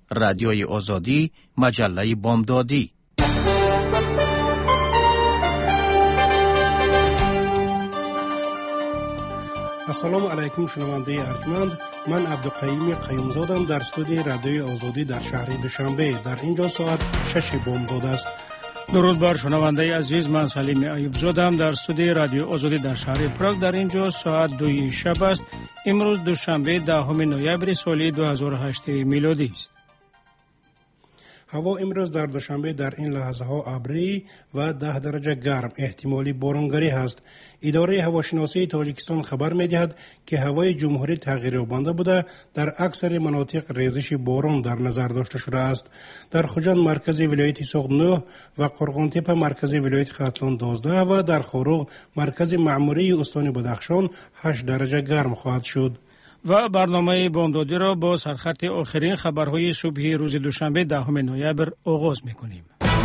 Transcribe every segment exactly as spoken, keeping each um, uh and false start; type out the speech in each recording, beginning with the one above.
رادیوی آزادی، مجله بامدادی. السلام علیکم شنونده ارجمند، من عبدالقیوم قیومزادم در استودیوی رادیوی آزادی در شهر دوشنبه. در اینجا ساعت شش بامداد است. درود بر شنونده عزیز، من سلیم ایوبزادم در استودیوی رادیو آزادی در شهر پراگ. در اینجا ساعت دو شب است. امروز دوشنبه دهم نوامبر سال دو هزار و هشت میلادی است. هوا امروز در دوشنبه در این لحظه ها ابری و ده درجه گرم، احتمالی بارانگری هست. اداره هواشناسی تاجیکستان خبر می‌دهد که هوای جمهوری تغییریابنده بوده، در اکثر مناطق ریزش باران در نظر داشته شده است. در خوجند مرکزی ولایت سوغد نه و قرغانتپه مرکزی ولایت ختلان دوازده و در خاروغ مرکز معموری استان بدخشان هشت درجه گرم خواهد شد. و برنامه بامدادی را با سرخط آخرین خبرهای صبح روز دوشنبه دهم نوامبر آغاز می‌کنیم.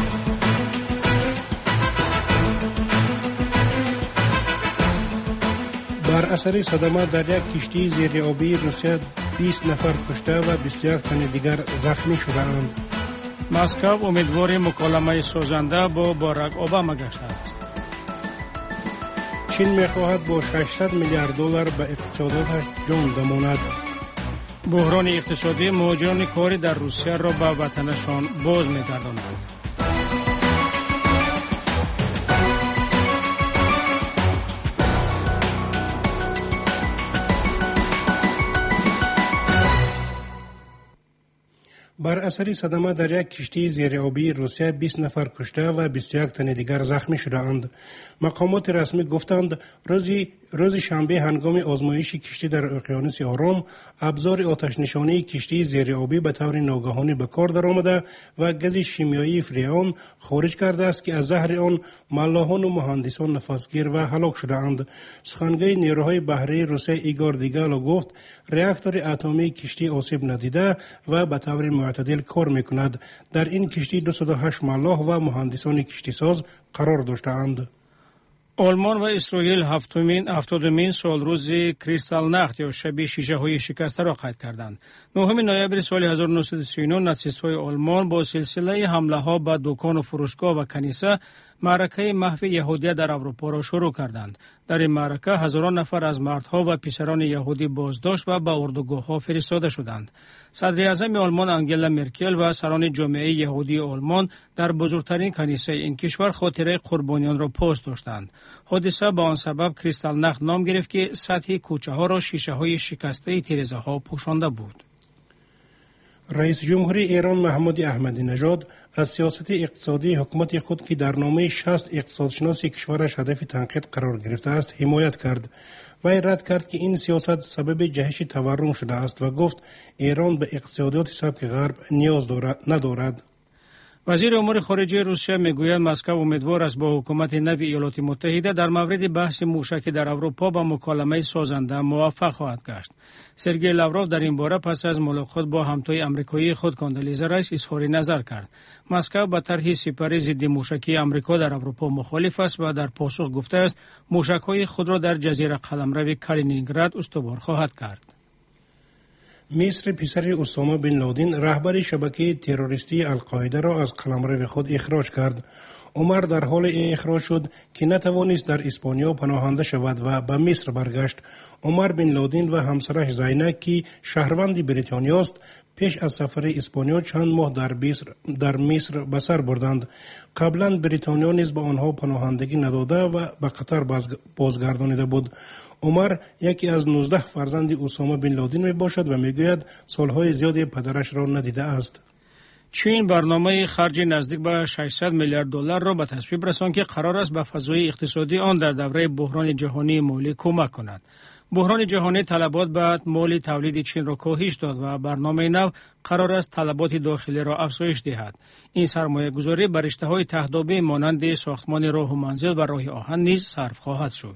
بر اثر صدمه در یک کشتی زیرآبی روسیه بیست نفر کشته و بیست و یک تن دیگر زخمی شده‌اند. مسکو امیدوار مکالمه سازنده با باراک اوباما گشته است. چین می‌خواهد با ششصد میلیارد دلار به اقتصاداتش جان دماند. بحران اقتصادی مهاجران کاری در روسیه را به وطنشان باز می‌گرداند. بر اثر صدمه در یک کشتی زیرآبی روسیه بیست نفر کشته و بیست و یک تن دیگر زخمی شده‌اند. مقامات رسمی گفتند روزی روز شنبه هنگام آزمایش کشتی در اقیانوس آرام، ابزار آتش نشانی کشتی زیرآبی به طور ناگهانی به کار درآمده و گاز شیمیایی فریون خارج کرده است که از زهر آن ملاحان و مهندسان نفسگیر و هلاک شده‌اند. سخنگوی نیروهای بحری روسیه ایگور دیگالو گفت راکتور اتمی کشتی آسیب ندیده و به طور معتدل کار میکند. در این کشتی دویست و هشت ملاح و مهندسان کشتی ساز قرار داشته‌اند. آلمان و اسرائیل هفتمین هفتادمین سال روز کریستال نخت یا شب شیشه های شکسته را قید کردند. نهم نوامبر سال هزار و نهصد و سی و نه ناتسیست های آلمان با سلسله حمله ها به دکان و فروشگاه و کنیسه معرکه محو یهودیت در اروپا را شروع کردند. در این معرکه هزاران نفر از مردها و پسران یهودی بازداشت و به اردوگاه ها فرستاده شدند. صدر اعظم آلمان آنگلا مرکل و سران جامعه یهودی آلمان در بزرگترین کنیسه این کشور خاطره قربانیان را پاس داشتند. حادثه به آن سبب کریستال نخت نام گرفت که سطح کوچه ها را شیشه های شکسته تیره‌ها ها پوشانده بود. رئیس جمهوری ایران محمد احمدی نژاد از سیاست اقتصادی حکومت خود که در نامه شصت اقتصادشناس کشورش هدف تنقید قرار گرفته است حمایت کرد. وی رد کرد که این سیاست سبب جهش تورم شده است و گفت ایران به اقتصادیات سبک غرب نیاز ندارد. وزیر امور خارجه روسیه میگوید مسکو امیدوار است با حکومت نو ایالات متحده در مورد بحث موشک در اروپا با مکالمه سازنده موفق خواهد گشت. سرگئی لاوروف در این باره پس از ملاقات با همتای آمریکایی خود کاندلیزا رایس اظهار نظر کرد. مسکو با طرح سپری ضد موشکی آمریکا در اروپا مخالف است و در پاسخ گفته است موشک‌های خود را در جزیره قلمرو کالینینگراد استوار خواهد کرد. مصر پسر اسامه بن لادن رهبر شبکه تروریستی القاعده را از قلمرو خود اخراج کرد. عمر در حال این اخراج شد که نتوانست در اسپانیا پناهنده شود و به مصر برگشت. عمر بن لادن و همسرش زینب که شهروند بریتانیا است پیش از سفر اسپانیا چند ماه در مصر در مصر به سر بردند. قبلا بریتانیا نیز به آنها پناهندگی نداده و به قطر بازگردانیده بود. عمر یکی از نوزده فرزند اسامه بن لادن می باشد و میگوید سالهای زیادی پدرش را ندیده است. چین برنامه خرج نزدیک به ششصد میلیارد دلار را به تصویب رساند که قرار است به فضای اقتصادی آن در دوره بحران جهانی مالی کمک کند. بحران جهانی طلبات به مال تولید چین را کاهش داد و برنامه نو قرار است طلبات داخلی را افزایش دهد. این سرمایه گذاری بر رشته‌های تهدابی مانند ساختمان راه و منزل و راه آهن نیز صرف خواهد شد.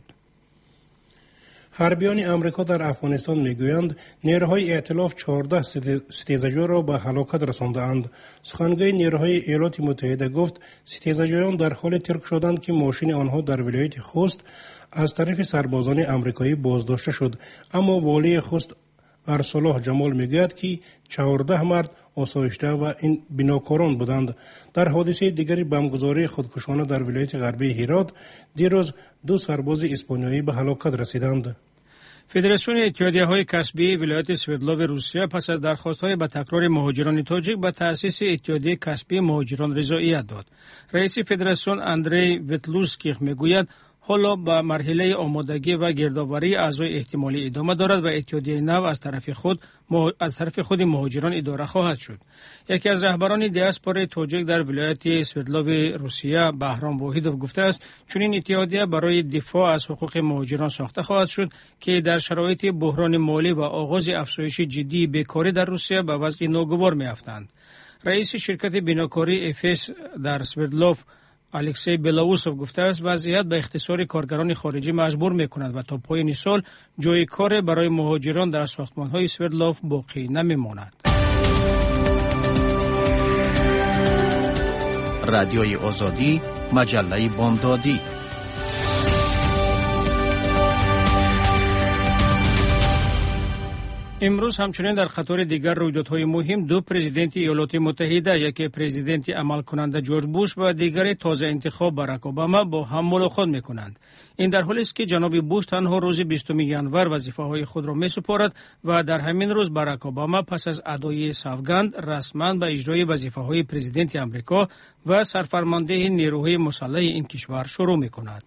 حربیان امریکا در افغانستان میگویند نیروهای ائتلاف چهارده ستیزجوی را به هلاکت رسانده‌اند. سخنگوی نیروهای ایالات متحده گفت ستیزجویان در حال ترک شدند که ماشین آنها در ولایت خوست از طرف سربازان امریکایی بازداشته شد، اما والی خوست ارسلح جمال میگوید که چهارده مرد آسایشته و این بناکاران بودند. در حادثه دیگری بمبگذاری خودکشانه در ولایت غربی هرات دیروز دو سرباز اسپانیایی به هلاکت رسیدند. فدراسیون اتحادیه‌های کسبی ولایت سوردلوف روسیه پس از درخواست‌های به تکرار مهاجران تاجیک به تأسیس اتحادیه کسبی مهاجران رضایت داد. رئیس فدراسیون اندری ویتلوسکی میگوید حالا به مرحله آمادگی و گردآوری اعضای احتمالی ادامه دارد و اتحادیه نو از طرف خود از طرف خود مهاجران اداره خواهد شد. یکی از رهبران دیاسپورای تاجیک در ولایت سوردلوف روسیه بهرام واحدوف گفته است چنین اتحادیه برای دفاع از حقوق مهاجران ساخته خواهد شد که در شرایط بحران مالی و آغاز افزایش جدی بیکاری در روسیه به وضع ناگوار میافتند. رئیس شرکت بناکاری افس در سوردلوف الکسی بلاوسوف گفته است وضعیت به اختصار کارگران خارجی مجبور می‌کند و تا پایان سال جای کار برای مهاجران در ساختمان‌های سوردلوف باقی نمی‌ماند. رادیوی آزادی، مجله بامدادی. امروز همچنین در خطور دیگر رویدادهای مهم دو پرزیدنت ایالات متحده، یکی پرزیدنت عمل کننده جورج بوش و دیگری تازه انتخاب باراک اوباما با هم ملاقات میکنند. این در حالی است که جناب بوش تنها روز بیستم ژانویه وظیفه‌های خود را میسپارد و در همین روز باراک اوباما پس از ادای سوگند رسما به اجرای وظیفه‌های پرزیدنت آمریکا و سرفرمانده نیروهای مسلح این کشور شروع میکند.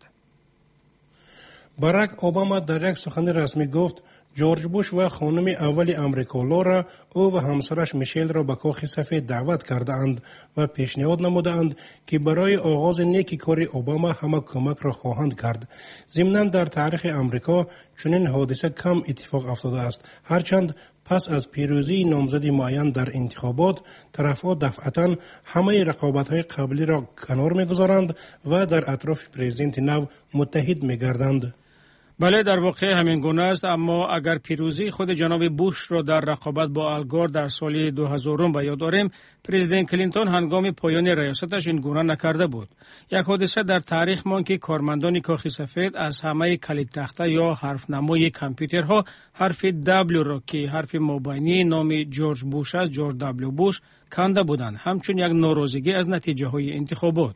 باراک اوباما در یک سخن رسمی گفت جورج بوش و خانم اول امریکا لورا او و همسرش میشل را به کاخ سفید دعوت کرده اند و پیشنهاد نموده اند که برای آغاز نیکی کار اوباما همه کمک را خواهند کرد. ضمناً در تاریخ امریکا چنین حادثه کم اتفاق افتاده است، هرچند پس از پیروزی نامزدی معین در انتخابات طرفها دفعتاً همه رقابت‌های قبلی را کنار می‌گذارند و در اطراف پرزیدنت نو متحد می‌گردند. بله، در واقع همین گونه است، اما اگر پیروزی خود جناب بوش را در رقابت با الگور در سال دو هزار به یاد داریم، پرزیدنت کلینتون هنگام پایان ریاستش این گونه نکرده بود. یک حادثه در تاریخ مان که کارمندان کاخ سفید از همه کلید تخته یا حرف نمای کامپیوترها حرف دبلیو را که حرف مابینی نام جورج بوش است، جورج دبلیو بوش کنده بودند، همچون یک ناراضگی از نتیجه های انتخابات.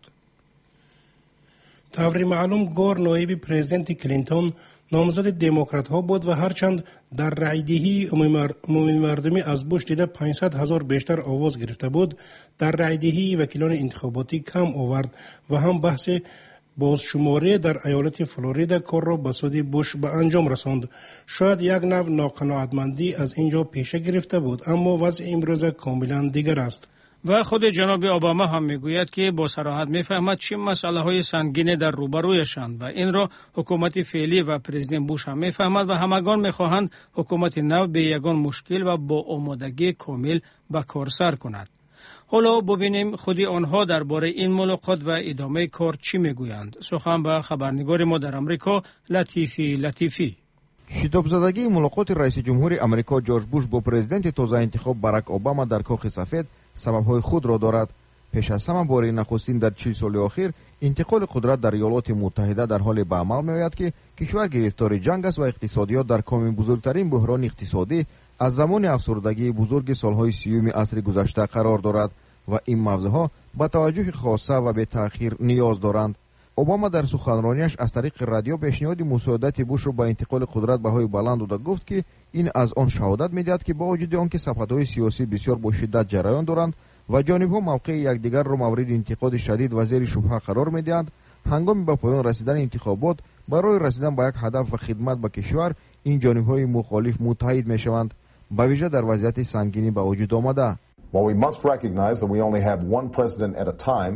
طوری معلوم گور نایب پرزیدنت کلینتون نامزد دموکرات ها بود و هرچند در رأی‌دهی عمومی مردمی از بوش دیده پانصد هزار بیشتر آواز گرفته بود، در رأی‌دهی وکیلان انتخاباتی کم آورد و هم بحث بازشماری در ایالت فلوریدا کار را به سود بوش به انجام رساند. شاید یک نوع ناقناعتمندی از اینجا پیش گرفته بود، اما وضع امروز کاملا دیگر است. و خود جناب اوباما هم میگوید که با صراحت میفهمد چه مسئله های سنگین در روبرویشند و این را حکومت فعلی و پرزیدنت بوش هم میفهمد و همگان میخواهند حکومت نو به یگان مشکل و با آمادگی کامل به کار سر کند. حالا ببینیم خود آنها درباره این ملاقات و ادامه کار چی میگویند. سخن به خبرنگار ما در امریکا لطیفی لطیفی. شتابزدگی ملاقات رئیس جمهور امریکا جورج بوش با پرزیدنت تازه انتخاب باراک اوباما در کاخ سفید سبب‌های خود را دارد. پیش از همه بار نخستین در چهل سال اخیر انتقال قدرت در ایالات متحده در حال به عمل می‌آید که کشور گرفتار جنگ است و اقتصادیات در کام بزرگترین بحران اقتصادی از زمان افسردگی بزرگ سالهای سیوم عصر گذشته قرار دارد و این موضوعها با توجه خاصه و به تأخیر نیاز دارند. اوباما در سخنرانیش از طریق رادیو پیشنهاد مساعدت بوش را با انتقال قدرت به های بلند داده گفت که این از آن شهادت می‌دهد که با وجود آنکه صفحه‌های سیاسی بسیار با شدت جریان دارند و جانب‌ها موقع یکدیگر را مورد انتقاد شدید و زیر شبهه قرار می‌دهند، هنگام به پایان رسیدن انتخابات برای رسیدن به یک هدف و خدمت به کشور این جانب‌های مخالف متحد می‌شوند، به ویژه در وضعیت سنگینی به وجود آمده. Well, we must recognize that we only have one president at a time.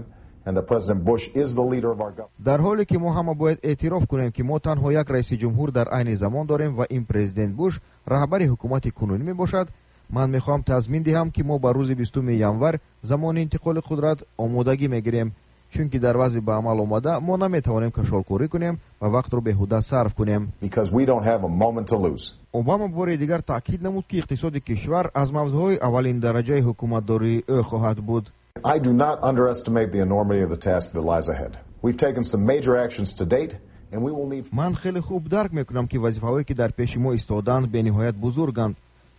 در حالی که ما هم باید اعتراف کنیم که ما تنها یک رئیس جمهور در عین زمان داریم و این پرزیدنت بوش رهبر حکومت کنونی می باشد، من می خواهم تضمین دهم که ما بر روز بیستم ژانویه زمان انتقال قدرت آمادگی می گیریم، چون که در وضع به عمل آمده ما نمی توانیم کشالکاری کنیم و وقت رو بیهوده صرف کنیم. اوباما بار دیگر تاکید نمود که اقتصاد کشور از موضوعهای اولین درجه حکومتداری او خواهد بود. I do not underestimate the enormity of the task that lies ahead. We've taken some major actions to date and we will need من خیلی خوب درک میکنم که وظیفه‌هایی که در پیش ما ایستادند به نهایت بزرگند.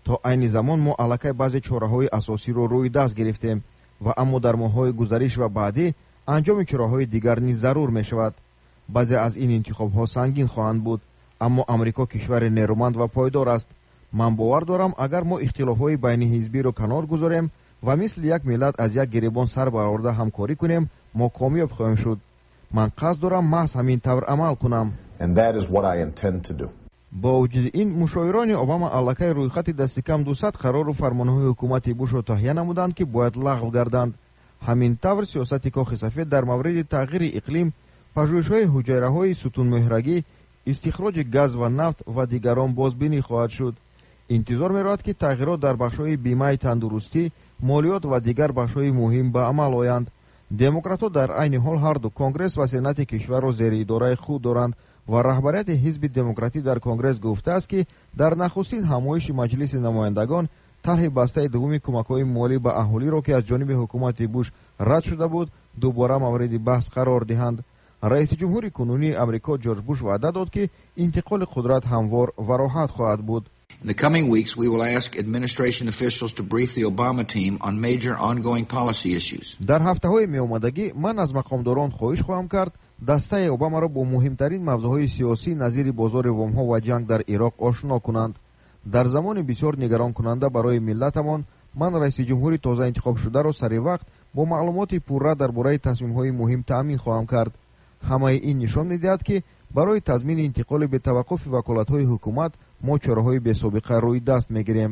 то айни замон мо аллакай баъзе чораҳои асосиро рӯи даст гирифтем ва аммо дар моҳҳои гузариш ва баъдӣ анҷоми чораҳои дигар низ зарур мешавад. баъзе аз ин интихобҳо сангин хоҳанд буд, аммо амрико кишвари нерӯманд ва пойдор аст. ман бовар дорам агар мо ихтилофҳои байниҳизбиро канор гузорем ва мисли як миллат аз як гиребон сар бароварда ҳамкорӣ кунем, мо комёб хоҳем шуд. ман қасд дорам маҳз ҳамин тавр амал кунам. And that is what I intend to do. бо вуҷуди ин мушовирони обама аллакай рӯйхати дасти кам дусад қарору фармонҳои ҳукумати бушро таҳия намуданд ки бояд лағв гарданд. ҳамин тавр сиёсати кохи сафед дар мавриди тағйири иқлим, пажӯҳишҳои ҳуҷайраҳои сутунмӯҳрагӣ, истихроҷи газ ва нафт ва дигарон бозбинӣ хоҳад шуд. интизор меравад ки тағйирот дар бахшҳои бимаи тандурустӣ, молиёт ва дигар бахшҳои муҳим ба амал оянд. демократҳо дар айни ҳол ҳарду конгресс ва сенати кишварро зери идораи худ доранд ва раҳбарияти ҳизби демократӣ дар конгресс гуфтааст ки дар нахустин ҳамоиши маҷлиси намояндагон тарҳи бастаи дуввуми кӯмакҳои молӣ ба аҳолиро ки аз ҷониби ҳукумати буш рад шуда буд, дубора мавриди баҳс қарор диҳанд. раиси ҷумҳури кунунии амрико ҷорҷ буш ваъда дод ки интиқоли қудрат ҳамвор ва роҳат хоҳад буд. In the coming weeks, we will ask administration officials to brief the Obama team on major ongoing policy issues. дар ҳафтаҳои меомадагӣ ман аз мақомдорон хоҳиш хоҳам кард дастаи обамаро бо муҳимтарин мавзӯъҳои сиёсӣ назири бозори вомҳо ва ҷанг дар ироқ ошно кунанд. дар замони бисёр нигаронкунанда барои миллатамон, ман раиси ҷумҳури тоза интихобшударо сари вақт бо маълумоти пурра дар бораи тасмимҳои муҳим таъмин хоҳам кард. ҳамаи ин нишон медиҳад ки барои тазмини интиқоли бетаваққуфи ваколатҳои ҳукумат мо чораҳои бесобиқа рӯи даст мегирем.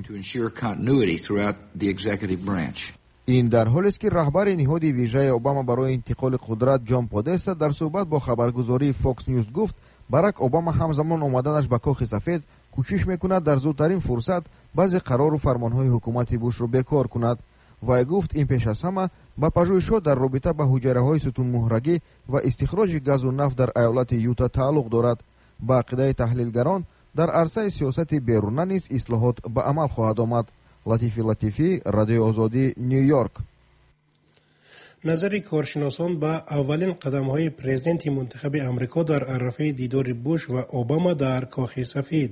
ин дар ҳолест ки раҳбари ниҳоди вижаи обама барои интиқоли қудрат ҷон подеста дар суҳбат бо хабаргузории Fox News гуфт Барак Обама ҳамзамон омаданаш ба кохи сафед кӯшиш мекунад дар зудтарин фурсат баъзе қарору фармонҳои ҳукумати Бушро бекор кунад. вай гуфт ин пеш аз ҳама ба пажӯҳишҳо дар робита ба ҳуҷайраҳои сутунмӯҳрагӣ ва истихроҷи газу нафт дар айолати Юта тааллуқ дорад. ба ақидаи таҳлилгарон дар арсаи сиёсати беруна низ ислоҳот ба амал хоҳад омад. латифи латифӣ, Радиои Озодӣ, Нью Йорк. назари коршиносон ба аввалин қадамҳои президенти мунтахаби амрико дар арафаи дидори Буш ва Обама дар кохи сафед.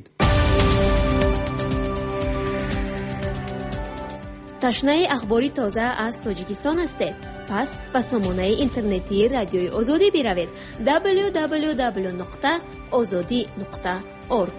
ташнаи ахбори тоза аз Тоҷикистон ҳастед? пас ба сомонаи интернетии Радиои Озодӣ биравед: дабл ю дабл ю дабл ю нуқта озодӣ нуқта орг.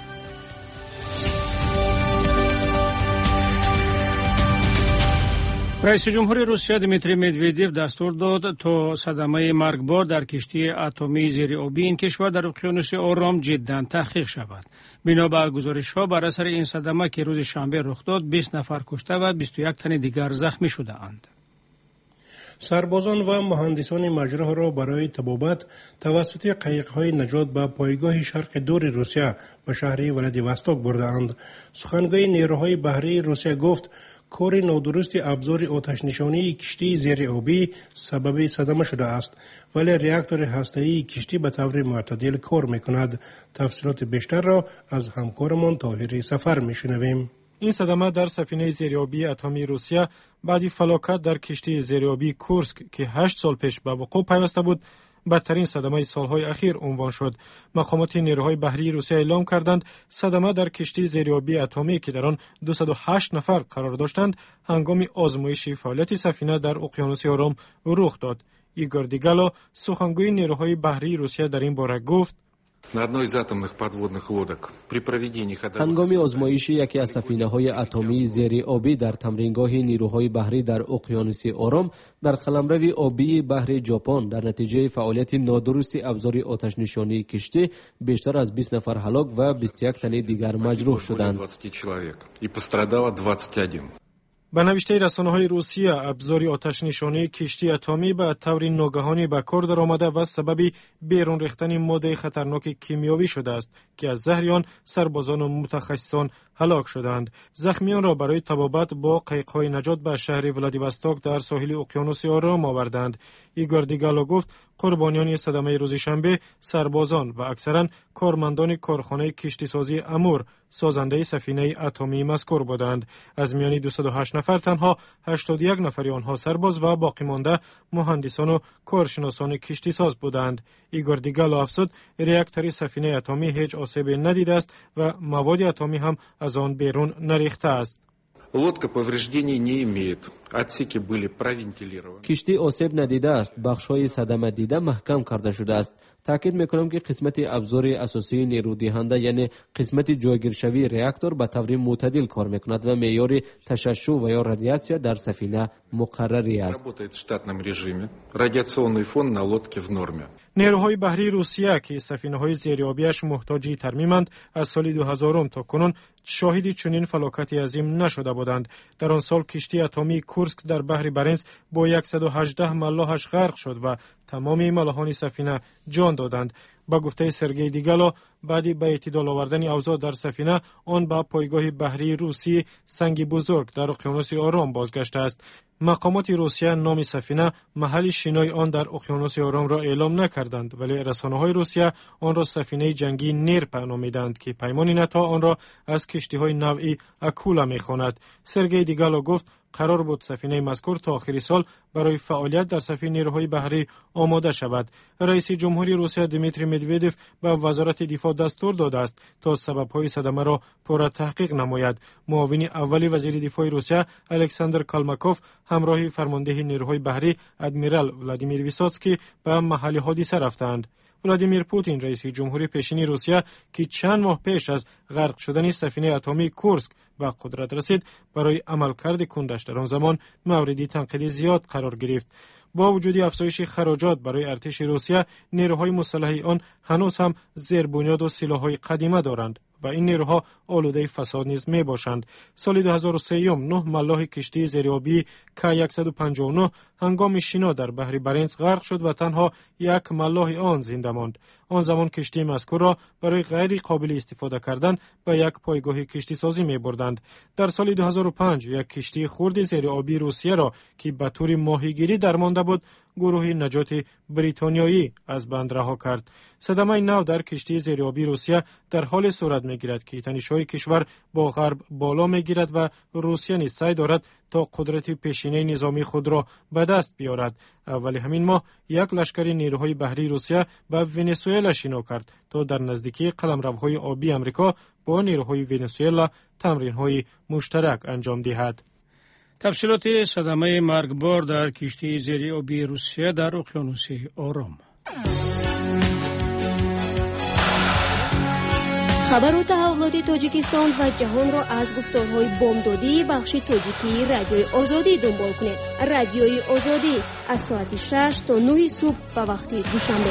раиси ҷумҳури Русия Дмитрий Медведев дастур дод то садамаи маргбор дар киштии атомии зериобии ин кишвар дар уқёнуси Ором ҷиддан таҳқиқ шавад. бино ба гузоришҳо, бар асари ин садама ки рӯзи шанбе рух дод, бист нафар кушта ва бисту як тани дигар захмӣ шудаанд. сарбозон ва муҳандисони маҷроҳро барои табобат тавассути қайиқҳои наҷот ба пойгоҳи шарқи дури Русия ба шаҳри Владивосток бурдаанд. сухангӯи нерӯҳои баҳрии Русия гуфт, кори нодурусти абзори оташнишонии киштии зериобӣ сабаби садама шудааст, вале реактори ҳастаии киштӣ ба таври мӯътадил кор мекунад. тафсилоти бештарро аз ҳамкорамон Тоҳири Сафар мешунавем. این صدمه در سفینه زیریابی اتمی روسیه بعد فلاکت در کشتی زیریابی کورسک که هشت سال پیش به وقوع پیوسته بود بدترین صدمه سالهای اخیر عنوان شد. مقامات نیروهای بحری روسیه اعلام کردند صدمه در کشتی زیریابی اتمی که در آن دویست و هشت نفر قرار داشتند هنگام آزمایش فعالیت سفینه در اقیانوس آرام رخ داد. ایگور دیگالو سخنگوی نیروهای بحری روسیه در این باره گفت هنگام آزمایش یکی از سفینه‌های اتمی زیر آبی در تمرینگاه نیروهای بحری در اقیانوس آرام در قلمرو آبی بحر ژاپن در نتیجه فعالیت نادرست ابزار آتش نشانی کشتی بیشتر از بیست نفر هلاک و بیست و یک تن دیگر مجروح شدند. به نوشته رسانه‌های روسیه ابزار آتش نشانی کشتی اتمی به طور ناگهانی به کار درآمده و سبب بیرون ریختن ماده خطرناک کیمیایی شده است که از زهر آن سربازان و متخصصان هلاک شدند. زخمیان را برای طبابت با قایق‌های نجات به شهر ولادیواستوک در ساحل اقیانوس آرام آوردند. ایگور دیگالو گفت قربانیان صدمه روز شنبه سربازان و اکثرا کارمندان کارخانه کشتیسازی امور سازنده سفینه اتمی مذکور بودند. از میان دویست و هشت نفر تنها هشتاد و یک نفر آنها سرباز و باقی مانده مهندسان و کارشناسان کشتیساز بودند. ایگور دیگالو افزود، ریاکتور سفینه اتمی هیچ آسیبی ندیده است و مواد اتمی هم از آن بیرون نریخته است. Лодка повреждений не имеет. Отсеки были провентилированы. کشتی آسیب ندیده است. بخش‌های صدمه دیده محکم کرده شده است. تاکید میکنم که قسمت ابزار اساسی نیرو دهنده یعنی قسمت جایگیرشوی реактор به طور معتدل کار میکند و معیار تشعشع و یا رادیاسیا در سفینه مقرری است. Работает в штатном режиме. Радиационный фон на лодке в норме. نیروهای بحری روسیه که سفینه‌های زیرآبیش محتاج ترمیمند از سال دو هزار تا کنون شاهدی چنین فلاکتی عظیم نشده بودند. در آن سال کشتی اتمی کورسک در بحر برنز با صد و هجده ملاحش غرق شد و تمام ملاحان سفینه جان دادند. با گفته سرگئی دیگالو بعد به اعتدال آوردن اوضاع در سفینه آن به پایگاه بحری روسی سنگ بزرگ در اقیانوس آرام بازگشته است. مقامات روسیه نام سفینه محل شنای آن در اقیانوس آرام را اعلام نکردند ولی رسانه‌های روسیه آن را سفینه جنگی نیرپ نامیدند که پیمان ناتو آن را از کشتی‌های نوعی اکولا می‌خواند. سرگئی دیگالو گفت قرار بود سفینه مذکور تا آخر سال برای فعالیت در صف نیروهای بحری آماده شود. رئیس جمهوری روسیه دیمیتری مدودوف به وزارت دفاع دستور داده است تا سبب‌های صدمه را پر تحقیق نماید. معاون اول وزیر دفاع روسیه الکساندر کالماکوف همراه فرمانده نیروهای بحری ادمیرال ولادیمیر ویسوتسکی به محل حادثه رفتند. ولادیمیر پوتین رئیس جمهوری پیشین روسیه که چند ماه پیش از غرق شدن سفینه اتمی کورسک به قدرت رسید برای عملکرد کندش در آن زمان مورد تنقید زیاد قرار گرفت. با وجود افزایش خراجات برای ارتش روسیه نیروهای مسلح آن هنوز هم زیربنیاد و سلاح‌های قدیمه دارند و این نیروها آلوده فساد نیز می باشند. سال دو هزار و سه نه ملاح کشتی زیرآبی که صد و پنجاه و نه هنگام شنا در بحر برنز غرق شد و تنها یک ملاح آن زنده ماند. آن زمان کشتی مذکور را برای غیر قابل استفاده کردن به یک پایگاه کشتی سازی می بردند. در سال دو هزار و پنج یک کشتی خرد زیرآبی روسیه را که به طور ماهیگیری درمانده بود گروه نجات بریتانیایی از بند رها کرد. صدمه نو در کشتی زیرآبی روسیه در حال صورت می‌گیرد که تنش‌های کشور با غرب بالا می‌گیرد و روسیه نیز سعی دارد تا قدرت پیشینه نظامی خود را به دست بیارد. اول همین ماه یک لشکر نیروهای بحری روسیه به ونزوئلا شنا کرد تا در نزدیکی قلمروهای آبی آمریکا با نیروهای ونزوئلا تمرین‌های مشترک انجام دهد. تفصیلات صدمه مرگبار در کشتی زیرآبی روسیه در اقیانوس آرام. خبر و تحولات تاجیکستان و جهان را از گفتارهای بامدادی بخش تاجیکی رادیوی آزادی دنبال کنید. رادیوی آزادی از ساعت شش تا نه صبح به وقت دوشنبه.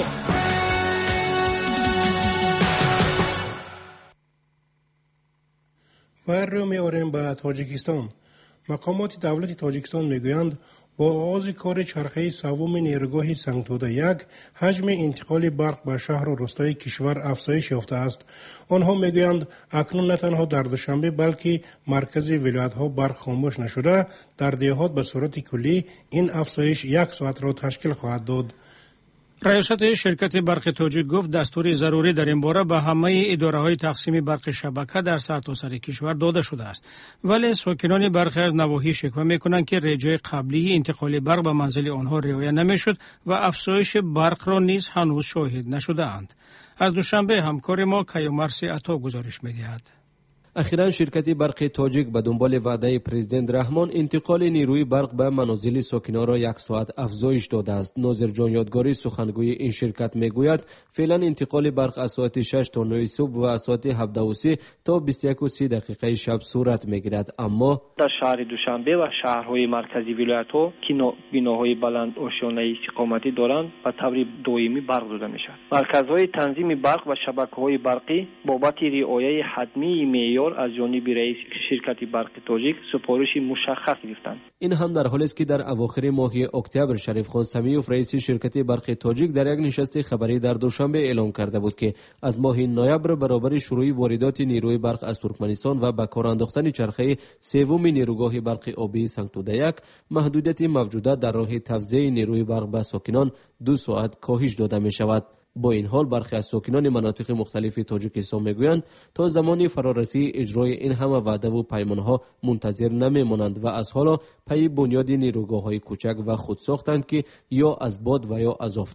و رو می آوریم به تاجیکستان. مقامات دولت تاجیکستان میگویند با آغاز کار چرخه سوم نیروگاه سنگتوده یک حجم انتقال برق به شهر و روستای کشور افزایش یافته است. آنها میگویند اکنون نه تنها در دوشنبه بلکه مرکز ولایت‌ها برق خاموش نشده، در دهات به صورت کلی این افزایش یک ساعت را تشکیل خواهد داد. ریاست شرکت برق تاجیک گفت دستور ضروری در این باره به همه اداره‌های تقسیم برق شبکه در سرتاسر کشور داده شده است، ولی ساکنان برخی از نواحی شکوه می‌کنند که رجای قبلی انتقال برق به منزل آنها رعایت نمی‌شد و افزایش برق را نیز هنوز شاهد نشده‌اند. از دوشنبه همکار ما کیومرث عطا گزارش می‌دهد. اخیراً شرکت برق تاجیک به دنبال وعده پرزیدنت رحمان انتقال نیروی برق به منازل ساکنان را یک ساعت افزایش داده است. ناظر جان یادگاری سخنگوی این شرکت میگوید فعلا انتقال برق از ساعت شش تا نه صبح و از ساعت هفده و سی تا بیست و یک و سی دقیقه شب صورت میگیرد، اما در شهر دوشنبه و شهرهای مرکزی ولایت‌ها که بناهای بلند آشیانه استقامتی دارند به طور دائمی برق داده میشود. مرکزهای تنظیم برق و شبکه‌های برقی بابت رعایت حتمی معیار از جانب رئیس شرکت برق تاجیک سپارش مشخص گرفتند. این هم در حالی است که در اواخر ماه اکتبر شریف خان سمیوف رئیس شرکت برق تاجیک در یک نشست خبری در دوشنبه اعلام کرده بود که از ماه نوامبر برابر شروع واردات نیروی برق از ترکمنستان و به کار انداختن چرخه سوم نیروگاه برق آبی سنگتوده یک محدودیت موجوده در راه توزیع نیروی برق به ساکنان دو ساعت کاهش داده می شود. با این حال برخی از ساکنان مناطق مختلف تاجیکستان میگویند تا زمانی فرارسی اجرای این همه وعده و پیمانها منتظر نمیمانند و از حالا پی بنیاد نیروگاه‌های کوچک و خودساختند که یا از باد و یا از آفتاب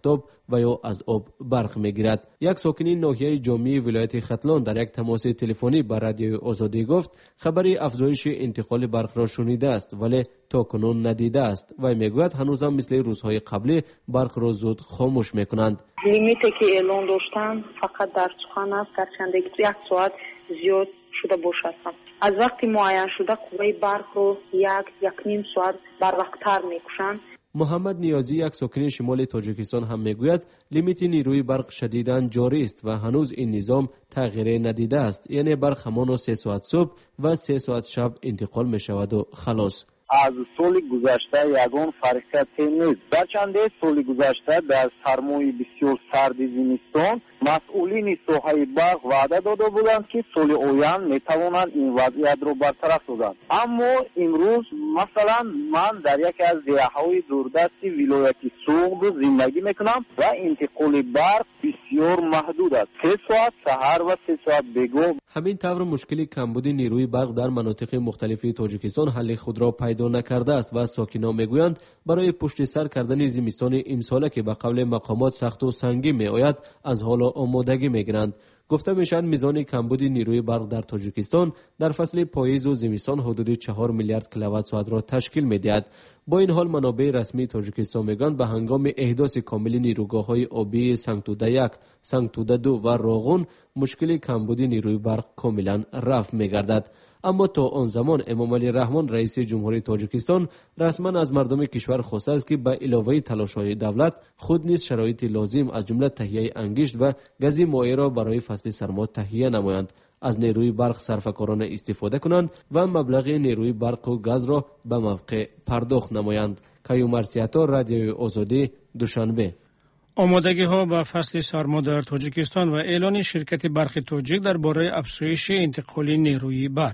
و یا از آب برق میگیرد. یک ساکنین ناحیه جامی ولایت ختلان در یک تماس تلفنی با رادیوی آزادی گفت خبری افزایش انتقال برق را شنیده است ولی تا کنون ندیده است و میگوید هنوز هم مثل روزهای قبلی برق را زود خاموش میکنند. لیمیتی که اعلان داشتن فقط در سخن است، گرچه یک ساعت زیاد شده باشد. از وقتی معین شده قوه برق رو یک یک نیم ساعت بر وقتتر میکشند. محمد نیازی یک ساکن شمال تاجیکستان هم میگوید لیمیت نیروی برق شدیداً جاری است و هنوز این نظام تغییر ندیده است، یعنی برق همان سه ساعت صبح و سه ساعت شب انتقال می شود و خلاص. از سال گذشته یگان فرقیتی نیست. در چند سال گذشته در سرمای بسیار سرد زمستان مسئولین ساحه برق وعده داده بودند که سال آینده میتوانند این وضعیت را برطرف سازند. اما امروز مثلا من در یکی از ضیاهای دوردست ولایت سوغد زندگی میکنم و انتقال برق بسیار محدود است. سه ساعت سحر و سه ساعت بگاه. همین طور مشکل کمبود نیروی برق در مناطق مختلف تاجیکستان حل خود را پیدا نکرده است و ساکنان میگویند برای پشت سر کردن زمستان امساله که به قول مقامات سخت و سنگین میآید از حال آمادگی میگیرند. گفته میشد میزان کمبود نیروی برق در تاجیکستان در فصل پاییز و زمستان حدود چهار میلیارد کیلووات ساعت را تشکیل میدهد. با این حال منابع رسمی تاجیکستان میگویند به هنگام احداث کامل نیروگاه‌های آبی سنگتوده یک، سنگتوده دو و راغون مشکل کمبود نیروی برق کاملا رفع میگردد. اما تا آن زمان امام علی رحمان رئیس جمهوری تاجیکستان رسما از مردم کشور خواسته است که به علاوه تلاش‌های دولت خود نیز شرایط لازم از جمله تهیه انگشت و گاز مایع را برای فصل سرما تهیه نمایند، از نیروی برق صرفه‌کارانه استفاده کنند و مبلغ نیروی برق و گاز را به موقع پرداخت نمایند. کیومرث سیاتا، رادیوی آزادی، دوشنبه. آمادگی ها به فصل سرما در تاجیکستان و اعلان شرکت برق تاجیک درباره افزایش انتقال نیروی برق.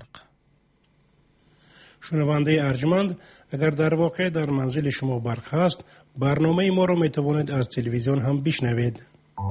شنونده ارجمند، اگر در واقع در منزل شما برق هست، برنامه ما را می توانید از تلویزیون هم بشنوید.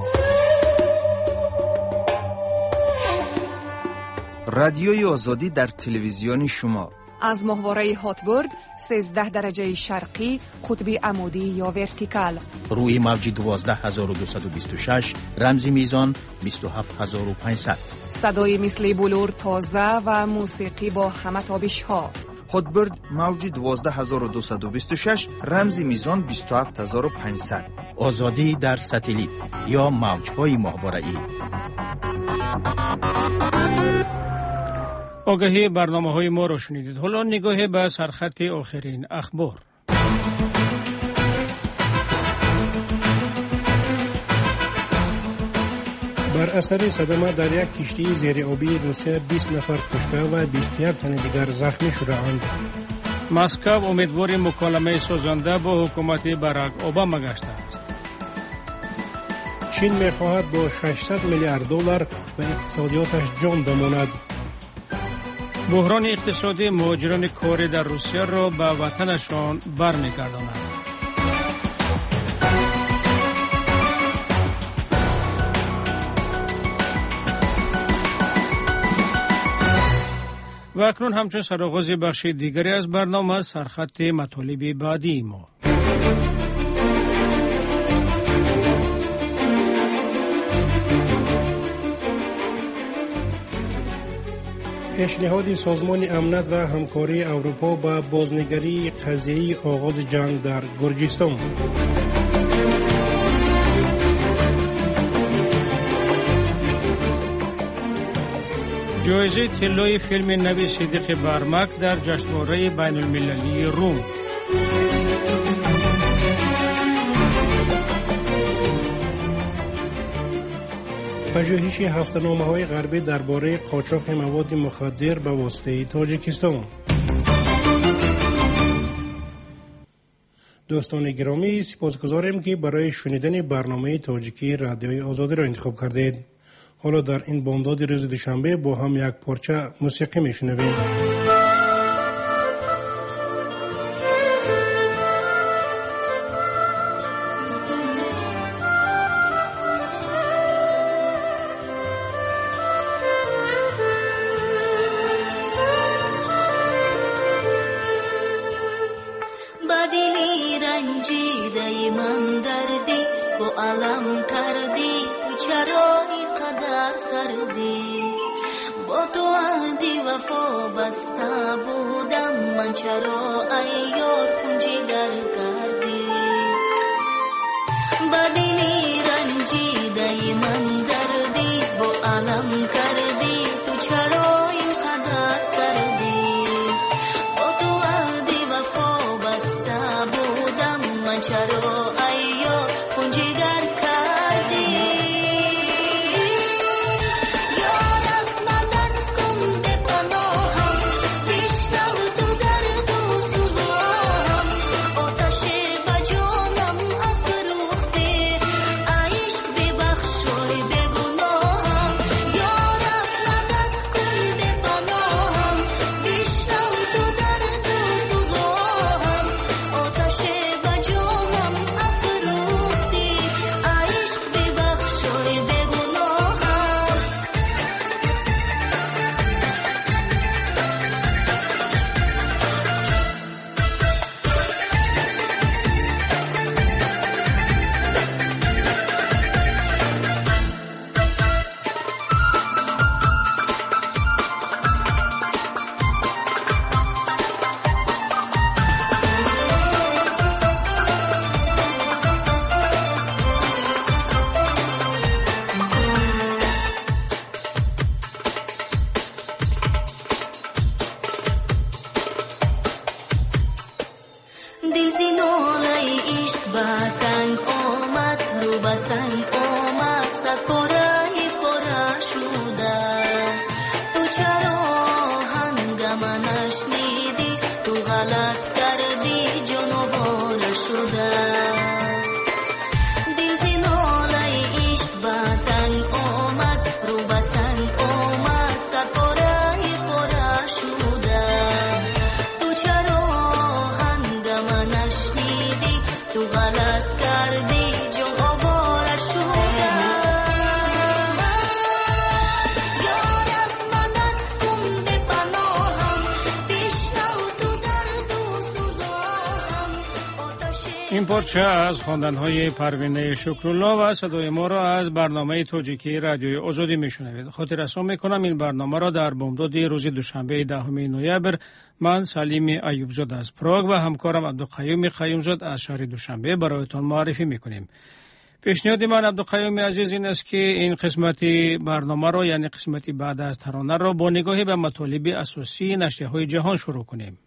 رادیوی آزادی در تلویزیون شما از ماهواره هاتبورد سیزده درجه شرقی قطب عمودی یا ورتیکال روی موج دوازده هزار و دویست و بیست و شش رمزی میزان بیست و هفت هزار و پانصد. صدای مثل بلور تازه و موسیقی با همه تابش ها. هاتبورد موج دوازده هزار و دویست و بیست و شش رمزی میزان بیست و هفت هزار و پانصد. آزادی در ساتلیت یا موج‌های ماهواره‌ای. آگهی برنامه های ما را شنیدید. حالا نگاه به سرخط آخرین اخبار. بر اثر صدمه در یک کشتی زیرآبی روسیه بیست نفر کشته و بیست و یک تن دیگر زخمی شده‌اند. مسکو امیدوار مکالمه سازنده با حکومت باراک اوباما گشته است. چین می‌خواهد با ششصد میلیارد دلار به اقتصادیاتش جان بماند. بحران اقتصادی مهاجران کاری در روسیه را به وطنشان برمیگرداند. و اکنون همچون سرآغاز بخش دیگری از برنامه سرخط مطالب بعدی ما. پیشنهاد سازمان امنیت و همکاری اروپا با بازنگری قضیه آغاز جنگ در گرجستان. جایزه طلای فیلم نوی صدیق برمک در جشنواره بین المللی روم. پژوهش هفته‌نامه‌های غربی درباره قاچاق مواد مخدر به واسطه تاجیکستان. دوستان گرامی، سپاسگزاریم که برای شنیدن برنامه تاجیکی رادیوی آزادی را انتخاب کردید. حالا در این بامداد روز دوشنبه با هم یک پارچه موسیقی میشنویم. با دلی رنجیده من دردی با علم کردی تو چرا اینقدر سردی با تو عهدی وفا بسته بودم من چرا ای یار خون جگر کردی بدلی رنجیده من دردی با علم کردی تو چرا اینقدر سردی با تو عهدی وفا بسته بودم من چرا ای یار خون جگر کردی یارم مدد کن به پناهم بیشتر تو درد و سوزم آتش به جانم افروختی عشق ببخشای به گناهم یارم مدد کن به پناهم بیشتر تو درد و سوزم آتش به جانم افروختی عشق ببخشای به گناهم دل زینای عشق به تنگ آمد رو به سنگ آمد صد پاره پاره شده تو چرا هنگام نشنیدی تو غلط کردی جانوار شده دل زینای عشق به تنگ آمد رو به سنگ آمد صد پاره پاره شده تو چرا هنگام نشنیدی تو غلط کردی جان آواره شده یارم مدد کن به پناهم بیشتر تو درد و سوزم آتش این پارچه از خواندن‌های پروینه شکرالله و صدای ما را از برنامه تاجیکی رادیوی آزادی میشنوید. خاطر رسان میکنم این برنامه را در بامداد روز دوشنبه دهم نوامبر من سلیم ایوبزاده از پراگ و همکارم عبدالقیوم خیومزاد از شهر دوشنبه برایتان معرفی میکنیم. پیشنهاد من عبدالقیوم عزیز این است که این قسمتی برنامه را یعنی قسمتی بعد از ترانه را با نگاهی به مطالب اساسی نشریه‌های جهان شروع کنیم.